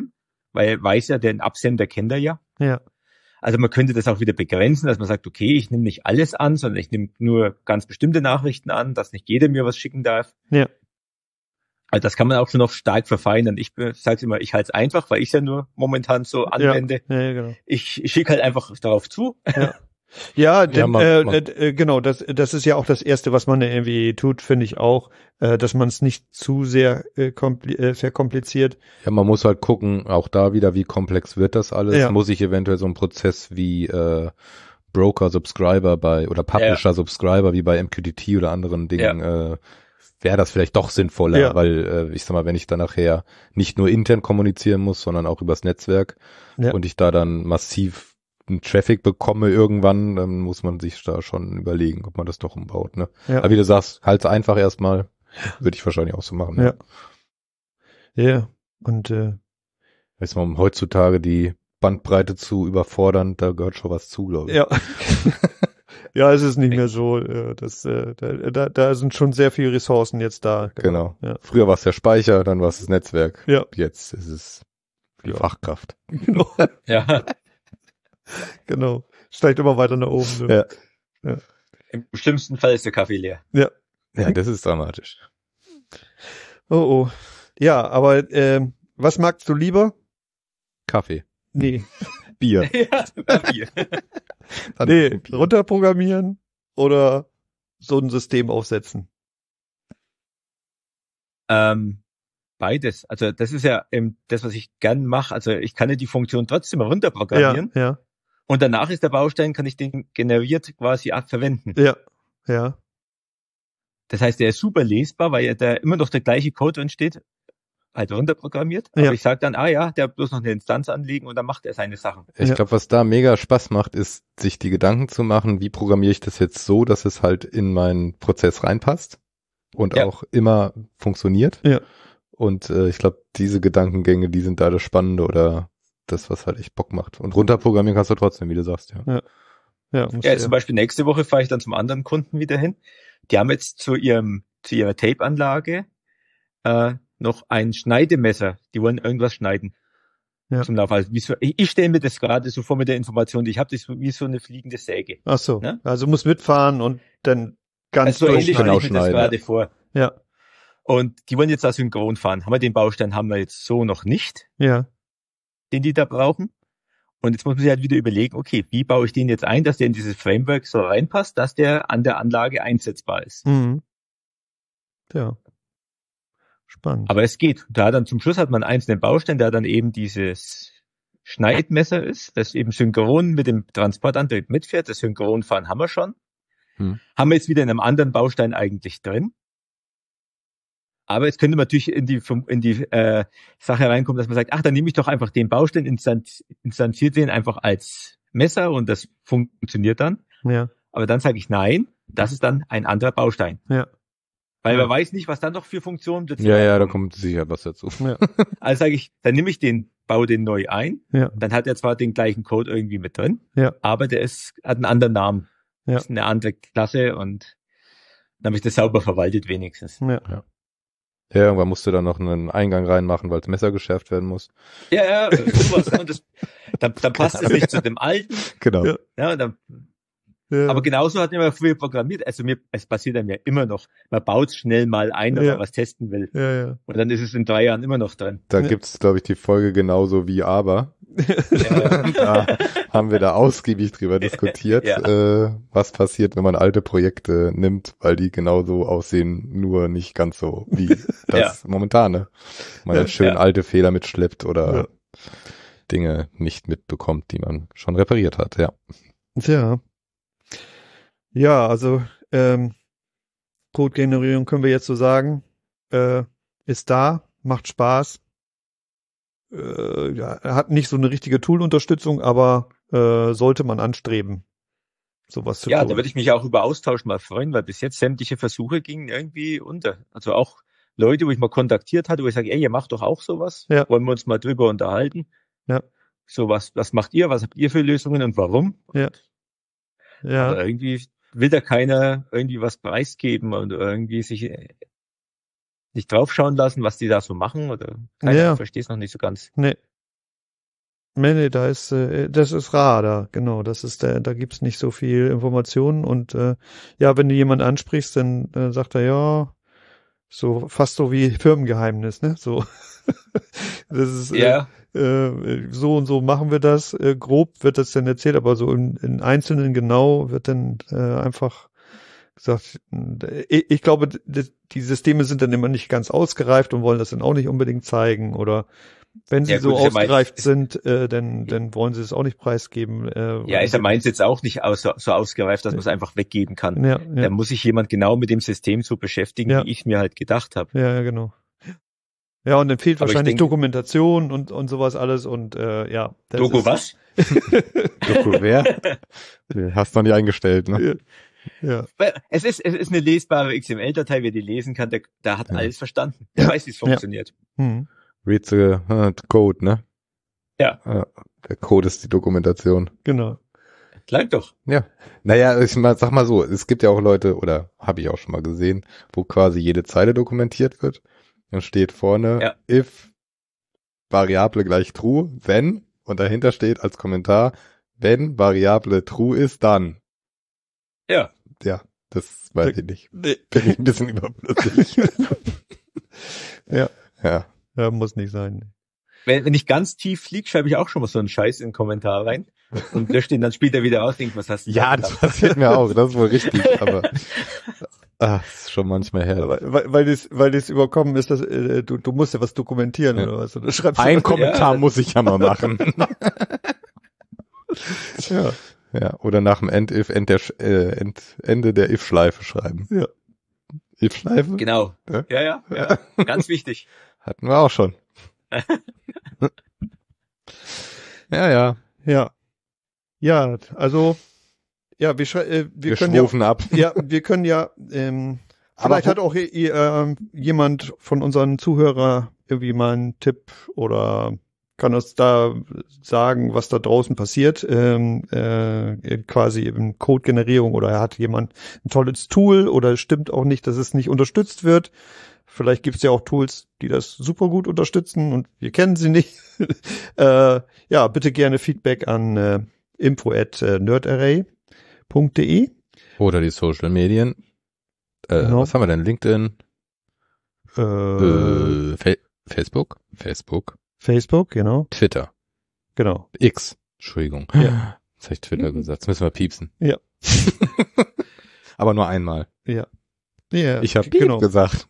weil er weiß ja, den Absender kennt er ja. Ja. Also man könnte das auch wieder begrenzen, dass man sagt, okay, ich nehme nicht alles an, sondern ich nehme nur ganz bestimmte Nachrichten an, dass nicht jeder mir was schicken darf. Ja. Also das kann man auch schon noch stark verfeinern. Ich sage immer, ich halte es einfach, weil ich es ja nur momentan so anwende. Ja, genau. Ich schicke halt einfach darauf zu. Ja. Ja, denn, Ja, genau, das ist ja auch das Erste, was man irgendwie tut, finde ich auch, dass man es nicht zu sehr verkompliziert. Ja, man muss halt gucken, auch da wieder, wie komplex wird das alles? Ja. Muss ich eventuell so einen Prozess wie Broker-Subscriber oder Publisher-Subscriber wie bei MQTT oder anderen Dingen, wäre das vielleicht doch sinnvoller, weil ich sag mal, wenn ich dann nachher nicht nur intern kommunizieren muss, sondern auch übers Netzwerk und ich da dann massiv einen Traffic bekomme irgendwann, dann muss man sich da schon überlegen, ob man das doch umbaut. Ne? Ja. Aber wie du sagst, halt's einfach erstmal, würde ich wahrscheinlich auch so machen. Ja. Ja. Und weiß man, um heutzutage die Bandbreite zu überfordern, da gehört schon was zu, glaube ich. ja. Ja, es ist nicht mehr so, da sind schon sehr viele Ressourcen jetzt da. Genau. Ja. Früher war es der Speicher, dann war es das Netzwerk. Ja. Jetzt ist es die Fachkraft. Genau. Ja. Genau. Steigt immer weiter nach oben. Ne? Ja. Im schlimmsten Fall ist der Kaffee leer. Ja. Ja, das ist dramatisch. Oh. Ja, aber was magst du lieber? Kaffee. Nee. Bier. Ja, Bier. Nee, runterprogrammieren oder so ein System aufsetzen? Beides. Also das ist ja das, was ich gern mache. Also ich kann ja die Funktion trotzdem runterprogrammieren. Ja. Und danach ist der Baustein, kann ich den generiert quasi verwenden. Ja. Das heißt, der ist super lesbar, weil ja da immer noch der gleiche Code drin steht, halt runterprogrammiert. Ja. Aber ich sage dann, der hat bloß noch eine Instanz anlegen und dann macht er seine Sachen. Ich glaube, was da mega Spaß macht, ist, sich die Gedanken zu machen, wie programmiere ich das jetzt so, dass es halt in meinen Prozess reinpasst und auch immer funktioniert. Ja. Und ich glaube, diese Gedankengänge, die sind da das Spannende oder das, was halt echt Bock macht. Und runterprogrammieren kannst du trotzdem, wie du sagst, ja. Ja, zum Beispiel nächste Woche fahre ich dann zum anderen Kunden wieder hin. Die haben jetzt zu ihrer Tape-Anlage noch ein Schneidemesser. Die wollen irgendwas schneiden. Ja. Zum Lauf. Also ich stelle mir das gerade so vor mit der Information, die ich habe, das ist wie so eine fliegende Säge. Ach so. Ne? Also muss mitfahren und dann ganz Also so ähnlich stelle genau ich mir das schneiden, gerade vor. Ja. Und die wollen jetzt da synchron fahren. Den Baustein haben wir jetzt so noch nicht, Ja. den die da brauchen. Und jetzt muss man sich halt wieder überlegen, okay, wie baue ich den jetzt ein, dass der in dieses Framework so reinpasst, dass der an der Anlage einsetzbar ist. Mhm. Ja. Spannend. Aber es geht. Da dann zum Schluss hat man einen einzelnen Baustein, der dann eben dieses Schneidmesser ist, das eben synchron mit dem Transportantrieb mitfährt. Das Synchronfahren haben wir schon. Haben wir jetzt wieder in einem anderen Baustein eigentlich drin. Aber jetzt könnte man natürlich in die Sache reinkommen, dass man sagt, dann nehme ich doch einfach den Baustein, instanziert den einfach als Messer und das funktioniert dann. Ja. Aber dann sage ich, nein, das ist dann ein anderer Baustein. Ja. Weil man weiß nicht, was dann noch für Funktionen dazu Ja, da kommen. kommt sicher was dazu. Ja. Also sage ich, dann nehme ich baue den neu ein. Ja. Dann hat er zwar den gleichen Code irgendwie mit drin, Ja. aber hat einen anderen Namen. Ja. Ist eine andere Klasse und dann habe ich das sauber verwaltet wenigstens. Ja. Ja, irgendwann musst du dann noch einen Eingang reinmachen, weil das Messer geschärft werden muss. Ja, sowas. Und dann passt es nicht zu dem alten. Genau. Ja. Ja, aber genauso hat man früher programmiert. Also es passiert einem ja immer noch. Man baut schnell mal ein, wenn man was testen will. Ja. Und dann ist es in 3 Jahren immer noch drin. Da gibt's, glaube ich, die Folge genauso wie aber. Da haben wir da ausgiebig drüber diskutiert, was passiert, wenn man alte Projekte nimmt, weil die genauso aussehen, nur nicht ganz so wie das momentane. Man dann schön alte Fehler mitschleppt oder Dinge nicht mitbekommt, die man schon repariert hat, ja. Tja. Ja, also Code-Generierung können wir jetzt so sagen, ist da, macht Spaß. Hat nicht so eine richtige Tool-Unterstützung, aber sollte man anstreben, sowas zu tun. Ja, da würde ich mich auch über Austausch mal freuen, weil bis jetzt sämtliche Versuche gingen irgendwie unter. Also auch Leute, wo ich mal kontaktiert hatte, wo ich sage, ihr macht doch auch sowas, wollen wir uns mal drüber unterhalten. Ja. So, was macht ihr, was habt ihr für Lösungen und warum? Ja. Aber irgendwie will da keiner irgendwie was preisgeben und irgendwie sich nicht draufschauen lassen, was die da so machen oder keiner, ich verstehe es noch nicht so ganz. Nee. Nee, das ist rar da, genau. Da gibt's nicht so viel Informationen und ja, wenn du jemanden ansprichst, dann sagt er ja, so fast so wie Firmengeheimnis, ne? So. Das ist so und so machen wir das. Grob wird das dann erzählt, aber so in Einzelnen genau wird dann einfach gesagt. Ich glaube, die Systeme sind dann immer nicht ganz ausgereift und wollen das dann auch nicht unbedingt zeigen oder wenn sie so ausgereift sind, dann wollen sie es auch nicht preisgeben. Ist ja meins jetzt auch nicht so ausgereift, dass man es einfach weggeben kann. Ja. Da muss sich jemand genau mit dem System so beschäftigen, wie ich mir halt gedacht habe. Ja, genau. Ja, und dann fehlt wahrscheinlich Dokumentation und sowas alles und ja. Doku was? Doku wer? Hast du noch nicht eingestellt, ne? Ja. Es ist eine lesbare XML-Datei, wer die lesen kann, der hat alles verstanden. Der weiß, wie es funktioniert. Hm. Read the code, ne? Ja. Der Code ist die Dokumentation. Genau. Langt doch. Ja. Naja, sag mal so, es gibt ja auch Leute, oder habe ich auch schon mal gesehen, wo quasi jede Zeile dokumentiert wird. Dann steht vorne, if Variable gleich true, wenn, und dahinter steht als Kommentar, wenn Variable true ist, dann. Ja. Ja, das weiß ich nicht. Bin ich ein bisschen überflüssig. Ja. Ja. Ja, muss nicht sein. Wenn ich ganz tief fliege, schreibe ich auch schon mal so einen Scheiß in den Kommentar rein und lösche den dann später wieder aus, denke, was hast du ja, das passiert mir auch, das ist wohl richtig, aber das ist schon manchmal herrlich. Weil das überkommen ist, dass du musst ja was dokumentieren oder was? Oder schreibst ein Kommentar muss ich ja mal machen. Ja. Ja, oder nach dem Ende der If-Schleife schreiben. Ja. If-Schleife? Genau. Ja. Ganz wichtig. Hatten wir auch schon. Ja. Ja, also, ja, wir können schrufen ab. Ja, wir können ja, vielleicht hat auch jemand von unseren Zuhörern irgendwie mal einen Tipp oder kann uns da sagen, was da draußen passiert, quasi in Code-Generierung oder hat jemand ein tolles Tool oder stimmt auch nicht, dass es nicht unterstützt wird. Vielleicht gibt es ja auch Tools, die das super gut unterstützen und wir kennen sie nicht. Ja, bitte gerne Feedback an info@nerdarray.de oder die Social Medien. Genau. Was haben wir denn? LinkedIn? Facebook, genau. Twitter. Genau. X. Entschuldigung. Ja. Jetzt habe ich Twitter gesagt. Jetzt müssen wir piepsen. Ja. Aber nur einmal. Ja. Ja, ich habe genau gesagt.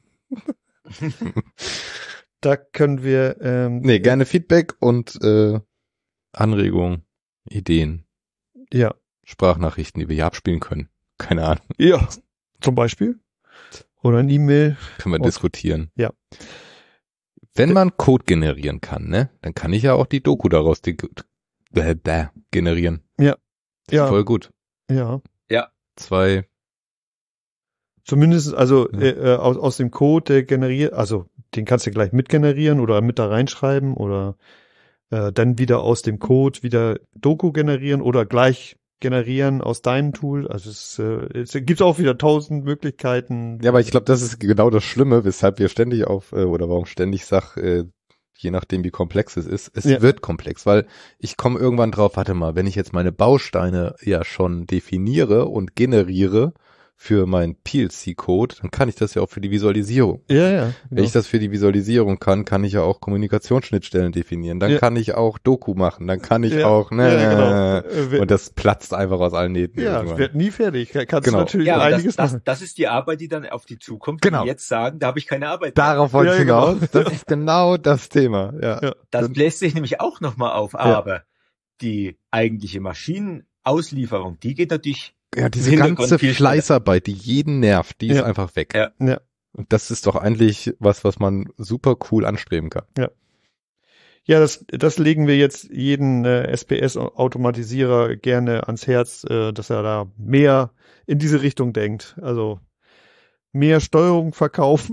Da können wir gerne Feedback und Anregungen, Ideen. Ja. Sprachnachrichten, die wir hier abspielen können. Keine Ahnung. Ja, zum Beispiel. Oder ein E-Mail. Können wir diskutieren. Ja. Wenn man Code generieren kann, ne, dann kann ich ja auch die Doku daraus generieren. Ja. Ja. Voll gut. Ja. Ja. 2. Zumindest, also aus dem Code, der generiert, also den kannst du gleich mitgenerieren oder mit da reinschreiben oder dann wieder aus dem Code wieder Doku generieren oder gleich generieren aus deinem Tool. Also es gibt auch wieder 1000 Möglichkeiten. Ja, aber ich glaube, das ist genau das Schlimme, weshalb wir ständig oder warum ständig je nachdem wie komplex es ist, wird komplex, weil ich komme irgendwann drauf, warte mal, wenn ich jetzt meine Bausteine ja schon definiere und generiere für meinen PLC-Code, dann kann ich das ja auch für die Visualisierung. Ja. Genau. Wenn ich das für die Visualisierung kann ich ja auch Kommunikationsschnittstellen definieren. Dann kann ich auch Doku machen. Dann kann ich auch, genau. Und das platzt einfach aus allen Nähten. Ja, es wird nie fertig. Kannst du natürlich einiges machen. Das ist die Arbeit, die dann auf die zukommt. Genau. Die jetzt sagen, da habe ich keine Arbeit mehr. Darauf wollte ich hinaus. Genau. Das ist genau das Thema. Ja. Das bläst sich nämlich auch nochmal auf. Aber die eigentliche Maschinenauslieferung, die geht natürlich. Ja, diese ganze Fleißarbeit, die jeden nervt, die ist einfach weg. Ja. Und das ist doch eigentlich was man super cool anstreben kann. Ja, das legen wir jetzt jeden SPS-Automatisierer gerne ans Herz, dass er da mehr in diese Richtung denkt. Also mehr Steuerung verkaufen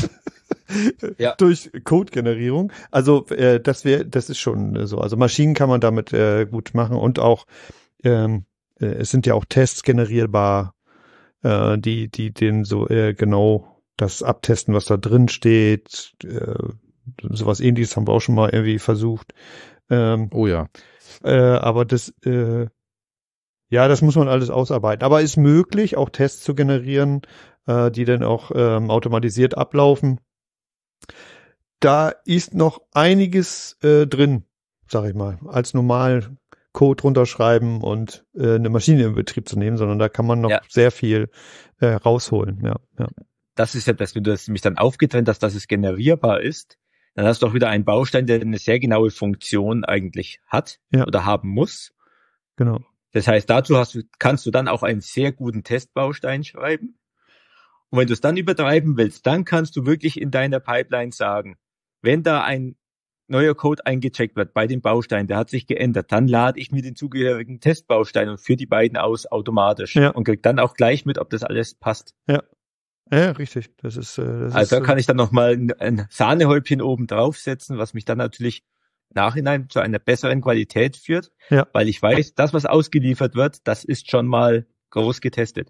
durch Code-Generierung. Also das ist schon so. Also Maschinen kann man damit gut machen und auch es sind ja auch Tests generierbar, die den so genau das abtesten, was da drin steht. Sowas Ähnliches haben wir auch schon mal irgendwie versucht. Oh ja. Aber das muss man alles ausarbeiten. Aber ist möglich, auch Tests zu generieren, die dann auch automatisiert ablaufen. Da ist noch einiges drin, sag ich mal, als normal Code runterschreiben und eine Maschine in Betrieb zu nehmen, sondern da kann man noch sehr viel rausholen. Ja. Das ist ja das, wenn du das nämlich dann aufgetrennt hast, dass es generierbar ist, dann hast du auch wieder einen Baustein, der eine sehr genaue Funktion eigentlich hat oder haben muss. Genau. Das heißt, dazu kannst du dann auch einen sehr guten Testbaustein schreiben. Und wenn du es dann übertreiben willst, dann kannst du wirklich in deiner Pipeline sagen, wenn da ein neuer Code eingecheckt wird bei dem Baustein, der hat sich geändert, dann lade ich mir den zugehörigen Testbaustein und führe die beiden aus automatisch und krieg dann auch gleich mit, ob das alles passt. Ja, richtig. Das ist da kann ich dann nochmal ein Sahnehäubchen oben draufsetzen, was mich dann natürlich Nachhinein zu einer besseren Qualität führt, weil ich weiß, das, was ausgeliefert wird, das ist schon mal groß getestet.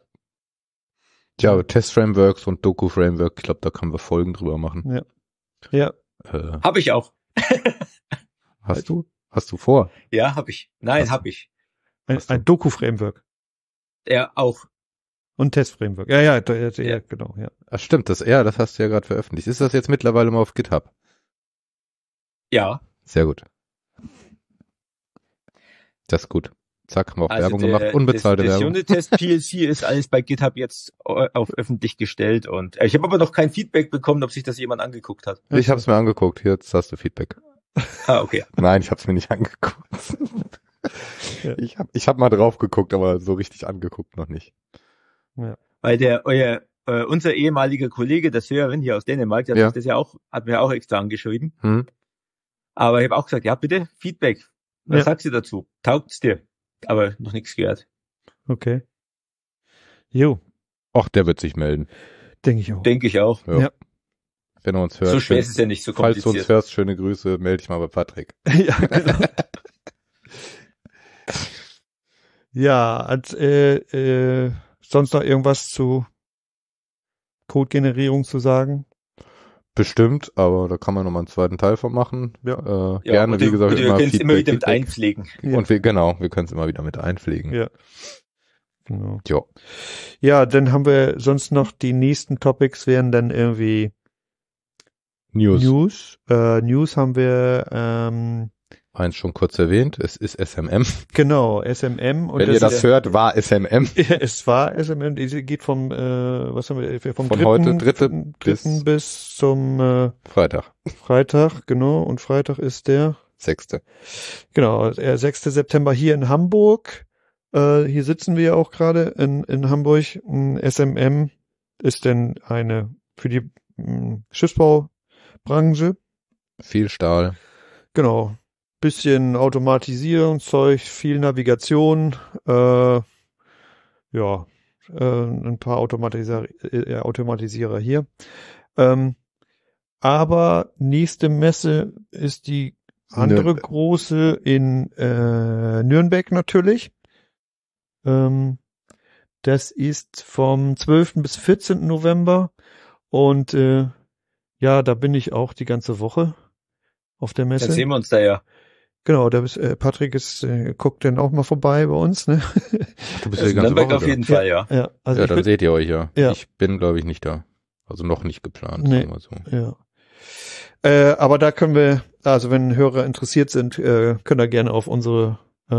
Ja, Test-Frameworks und Doku-Framework, ich glaube, da können wir Folgen drüber machen. Ja. Habe ich auch. Hast du? Hast du vor? Ja, habe ich. Nein, habe ich. Ein Doku-Framework. Ja, auch. Und Test-Framework. Ja, genau, ja. Ach, stimmt, das hast du ja gerade veröffentlicht. Ist das jetzt mittlerweile mal auf GitHub? Ja. Sehr gut. Das ist gut. Zack, haben wir auch Werbung gemacht. Unbezahlte Werbung. Das Unit-Test PLC ist alles bei GitHub jetzt auf öffentlich gestellt und ich habe aber noch kein Feedback bekommen, ob sich das jemand angeguckt hat. Ich habe es mir angeguckt. Jetzt hast du Feedback. Okay. Nein, ich habe es mir nicht angeguckt. Ich hab mal drauf geguckt, aber so richtig angeguckt noch nicht. Ja. Weil unser ehemaliger Kollege, der Sören hier aus Dänemark, der hat das ja auch, hat mir auch extra angeschrieben. Aber ich habe auch gesagt, ja bitte, Feedback. Was sagst du dazu? Taugt's dir? Aber noch nichts gehört. Okay. Jo. Ach, der wird sich melden. Denke ich auch. Denke ich auch. Ja. Wenn er uns hört. So schwer ist es ja nicht so kompliziert. Falls du uns hörst, schöne Grüße, melde dich mal bei Patrick. Ja, genau. Ja, sonst noch irgendwas zu Codegenerierung zu sagen? Bestimmt, aber da kann man nochmal einen zweiten Teil von machen. Gerne, wie gesagt, wir können es immer wieder mit einpflegen. Und wir können es immer wieder mit einpflegen. Ja. Genau. Jo. Ja, dann haben wir sonst noch die nächsten Topics wären dann irgendwie News haben wir eins schon kurz erwähnt, es ist SMM. Genau, SMM. Und wenn ihr das hört, war SMM. Ja, es war SMM, die geht vom, was haben wir, vom von heute, dritten bis zum Freitag. Freitag, genau, und Freitag ist der 6. Genau, der 6. September hier in Hamburg. Hier sitzen wir ja auch gerade in Hamburg. SMM ist denn eine für die Schiffsbaubranche. Viel Stahl. Genau. Bisschen Automatisierungszeug, viel Navigation, ein paar Automatisierer hier. Aber nächste Messe ist die andere große in Nürnberg natürlich. Das ist vom 12. bis 14. November und da bin ich auch die ganze Woche auf der Messe. Dann sehen wir uns da ja. Genau, Patrick guckt dann auch mal vorbei bei uns, ne? Du bist ja die ganze Woche auf jeden Fall, ja. Also dann seht ihr euch ja. Ja. Ich bin, glaube ich, nicht da. Also noch nicht geplant. Nee. Sagen wir so. Ja. Aber da können wir, also wenn Hörer interessiert sind, können da gerne auf unseren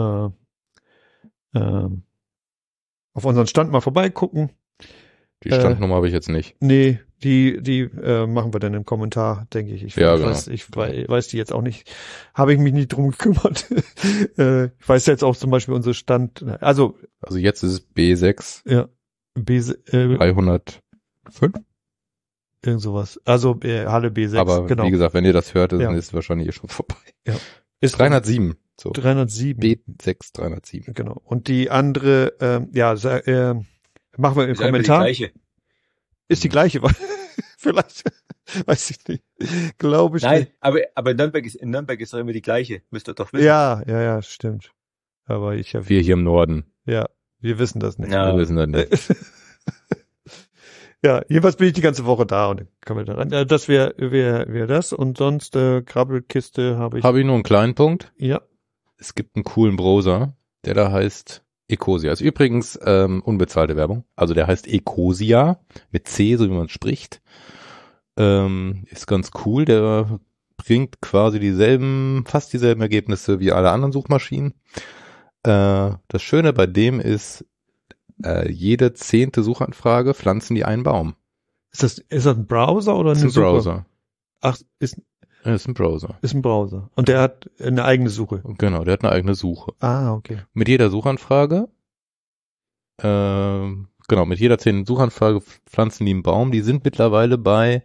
Stand mal vorbeigucken. Die Standnummer habe ich jetzt nicht. Nee, die machen wir dann im Kommentar, denke ich. Ich weiß die jetzt auch nicht. Habe ich mich nicht drum gekümmert. Ich weiß jetzt auch zum Beispiel unsere Stand. Also jetzt ist es B6. Ja. 305. Irgend sowas. Also Halle B6. Aber genau. Wie gesagt, wenn ihr das hört, dann ist es wahrscheinlich schon vorbei. Ja. Ist 307. So. 307. B6 307. Genau. Und die andere, machen wir im Kommentar. Die gleiche. Ist die gleiche. Vielleicht. Weiß ich nicht. Glaube ich nicht. Nein, aber in Nürnberg ist immer die gleiche. Müsst ihr doch wissen. Ja, stimmt. Aber wir hier im Norden. Ja, wir wissen das nicht. Ja. Wir wissen das nicht. Ja, jedenfalls bin ich die ganze Woche da und dann können wir da rein. Das wäre das. Und sonst Krabbelkiste habe ich. Habe ich nur einen kleinen Punkt. Ja. Es gibt einen coolen Browser, der da heißt Ecosia. Ist übrigens unbezahlte Werbung. Also der heißt Ecosia mit C, so wie man spricht. Ist ganz cool. Der bringt quasi fast dieselben Ergebnisse wie alle anderen Suchmaschinen. Das Schöne bei dem ist, jede 10. Suchanfrage pflanzen die einen Baum. Ist das ein Browser oder eine Das ist ein Suche? Browser. Ach, ist ein Browser. Ist ein Browser. Und der hat eine eigene Suche. Genau, der hat eine eigene Suche. Ah, okay. Mit jeder Suchanfrage, mit jeder 10. Suchanfrage pflanzen die einen Baum. Die sind mittlerweile bei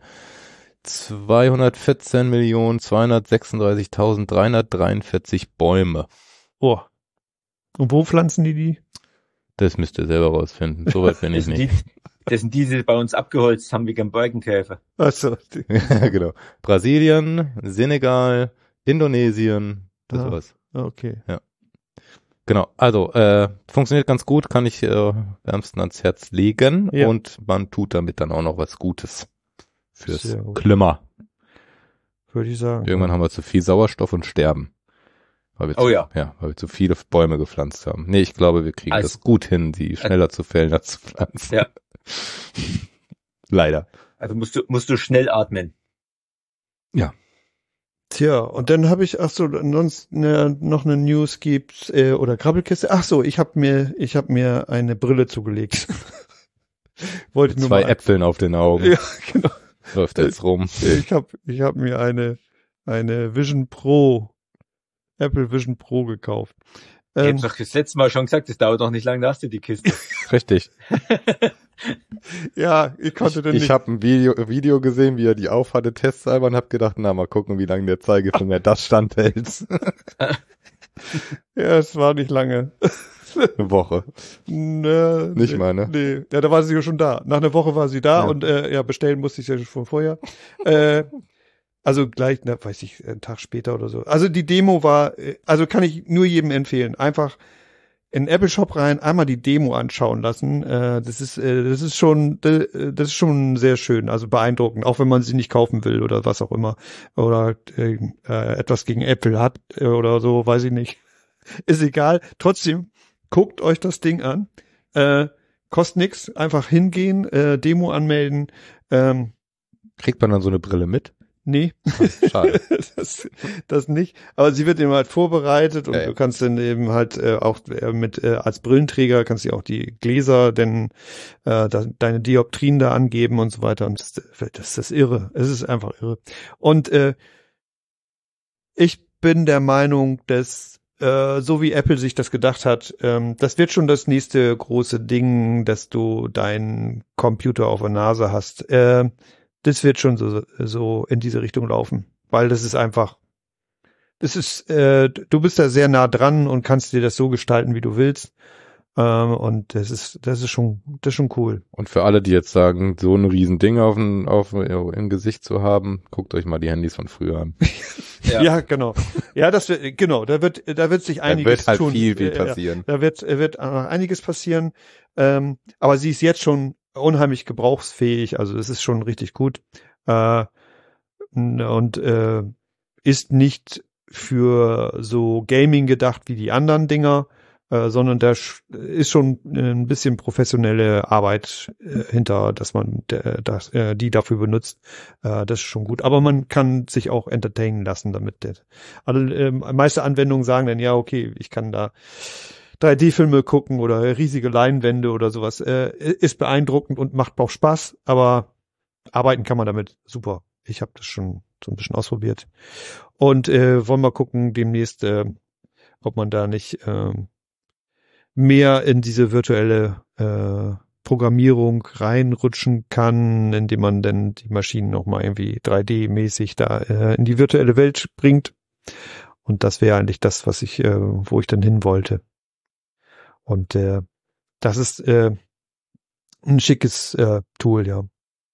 214.236.343 Bäume. Oh. Und wo pflanzen die? Das müsst ihr selber rausfinden. Soweit bin ich nicht. Das sind die bei uns abgeholzt haben wegen Borkenkäfer. Ach so. Genau. Brasilien, Senegal, Indonesien, das war's. Okay. Ja. Genau, also funktioniert ganz gut, kann ich wärmsten ans Herz legen und man tut damit dann auch noch was Gutes fürs Klima. Würde ich sagen. Irgendwann haben wir zu viel Sauerstoff und sterben. Weil wir weil wir zu viele Bäume gepflanzt haben. Nee, ich glaube, wir kriegen das gut hin, die schneller zu fällen als zu pflanzen. Ja. Leider. Also musst du schnell atmen. Ja. Tja, und dann habe ich, sonst noch eine News gibt's, oder Krabbelkiste. Ach so, ich habe mir eine Brille zugelegt. Wollte nur 2 Äpfeln auf den Augen. Ja, genau. Läuft jetzt rum. Ich hab mir eine Vision Pro, Apple Vision Pro gekauft. Ich hab's doch das letzte Mal schon gesagt, das dauert doch nicht lange, da hast du die Kiste. Richtig. Ja, ich konnte dann nicht. Ich habe ein Video gesehen, wie er die aufhatte, testhalber, und habe gedacht, mal gucken, wie lange der Zeigefinger das standhält. Ja, es war nicht lange. Eine Woche. Nicht mal, ne? Nee, ja, da war sie ja schon da. Nach einer Woche war sie da und bestellen musste ich ja schon vorher. Also gleich, weiß ich, einen Tag später oder so. Also die Demo war, also kann ich nur jedem empfehlen. Einfach in den Apple Shop rein, einmal die Demo anschauen lassen. Das ist schon sehr schön, also beeindruckend, auch wenn man sie nicht kaufen will oder was auch immer. Oder etwas gegen Apple hat oder so, weiß ich nicht. Ist egal. Trotzdem, guckt euch das Ding an. Kostet nix, einfach hingehen, Demo anmelden. Kriegt man dann so eine Brille mit? Nee, schade. das nicht. Aber sie wird eben halt vorbereitet und du kannst dann eben halt auch als Brillenträger kannst du auch die Gläser, deine Dioptrien da angeben und so weiter. Und das ist irre. Es ist einfach irre. Und ich bin der Meinung, dass so wie Apple sich das gedacht hat, das wird schon das nächste große Ding, dass du deinen Computer auf der Nase hast. Das wird schon so in diese Richtung laufen, weil das ist einfach, du bist da sehr nah dran und kannst dir das so gestalten, wie du willst. Und das ist schon cool. Und für alle, die jetzt sagen, so ein riesen Ding im Gesicht zu haben, guckt euch mal die Handys von früher an. Ja, genau. Ja, da wird sich einiges tun. Da wird halt tun. viel passieren. Da wird einiges passieren. Aber sie ist jetzt schon unheimlich gebrauchsfähig, also es ist schon richtig gut. Und ist nicht für so Gaming gedacht wie die anderen Dinger, sondern da ist schon ein bisschen professionelle Arbeit hinter, dass man die dafür benutzt. Das ist schon gut. Aber man kann sich auch entertainen lassen damit. Meiste Anwendungen sagen dann, ja, okay, ich kann da 3D-Filme gucken oder riesige Leinwände oder sowas. Ist beeindruckend und macht auch Spaß, aber arbeiten kann man damit super. Ich habe das schon so ein bisschen ausprobiert. Und wollen mal gucken demnächst, ob man da nicht mehr in diese virtuelle Programmierung reinrutschen kann, indem man dann die Maschinen nochmal irgendwie 3D-mäßig da in die virtuelle Welt bringt. Und das wäre eigentlich das, wo ich dann hin wollte. Und das ist ein schickes Tool, ja.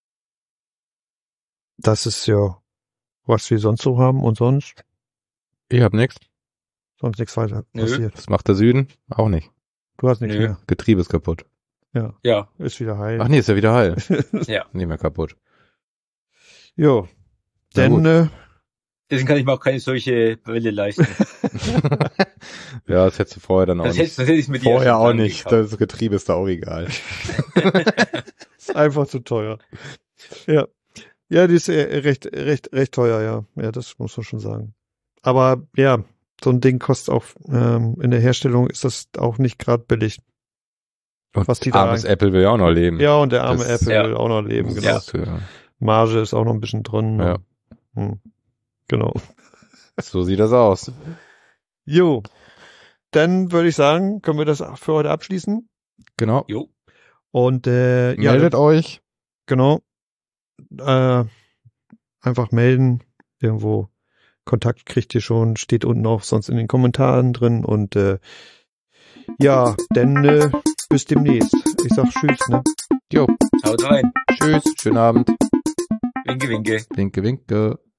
Das ist ja, was wir sonst so haben und sonst? Ich hab nichts. Sonst nichts weiter passiert. Was macht der Süden? Auch nicht. Du hast nichts mehr. Getriebe ist kaputt. Ja. Ist wieder heil. Ach nee, ist ja wieder heil. Ja. Nicht mehr kaputt. Jo. Na gut. Denn, Deswegen kann ich mir auch keine solche Brille leisten. Ja, das hättest du vorher dann auch Das nicht. hätte ich mit dir Vorher schon auch dran nicht. gekauft. Das Getriebe ist da auch egal. ist einfach zu teuer. Ja. Ja, die ist recht teuer, ja. Ja, das muss man schon sagen. Aber ja, so ein Ding kostet auch, in der Herstellung ist das auch nicht gerade billig. Und Was die da armes rein- Apple will ja auch noch leben. Ja, und der arme Das- Apple ja. will auch noch leben, genau. Das, Marge ist auch noch ein bisschen drin. Ja. Genau. so sieht das aus. Jo. Dann würde ich sagen, können wir das für heute abschließen. Genau. Jo. Und ja, Meldet euch. genau. Einfach melden. Irgendwo Kontakt kriegt ihr schon. Steht unten auch sonst in den Kommentaren drin. Und ja, dann bis demnächst. Ich sag Tschüss, ne? Jo. Haut rein. Tschüss. Schönen Abend. Winke, winke. Winke, winke.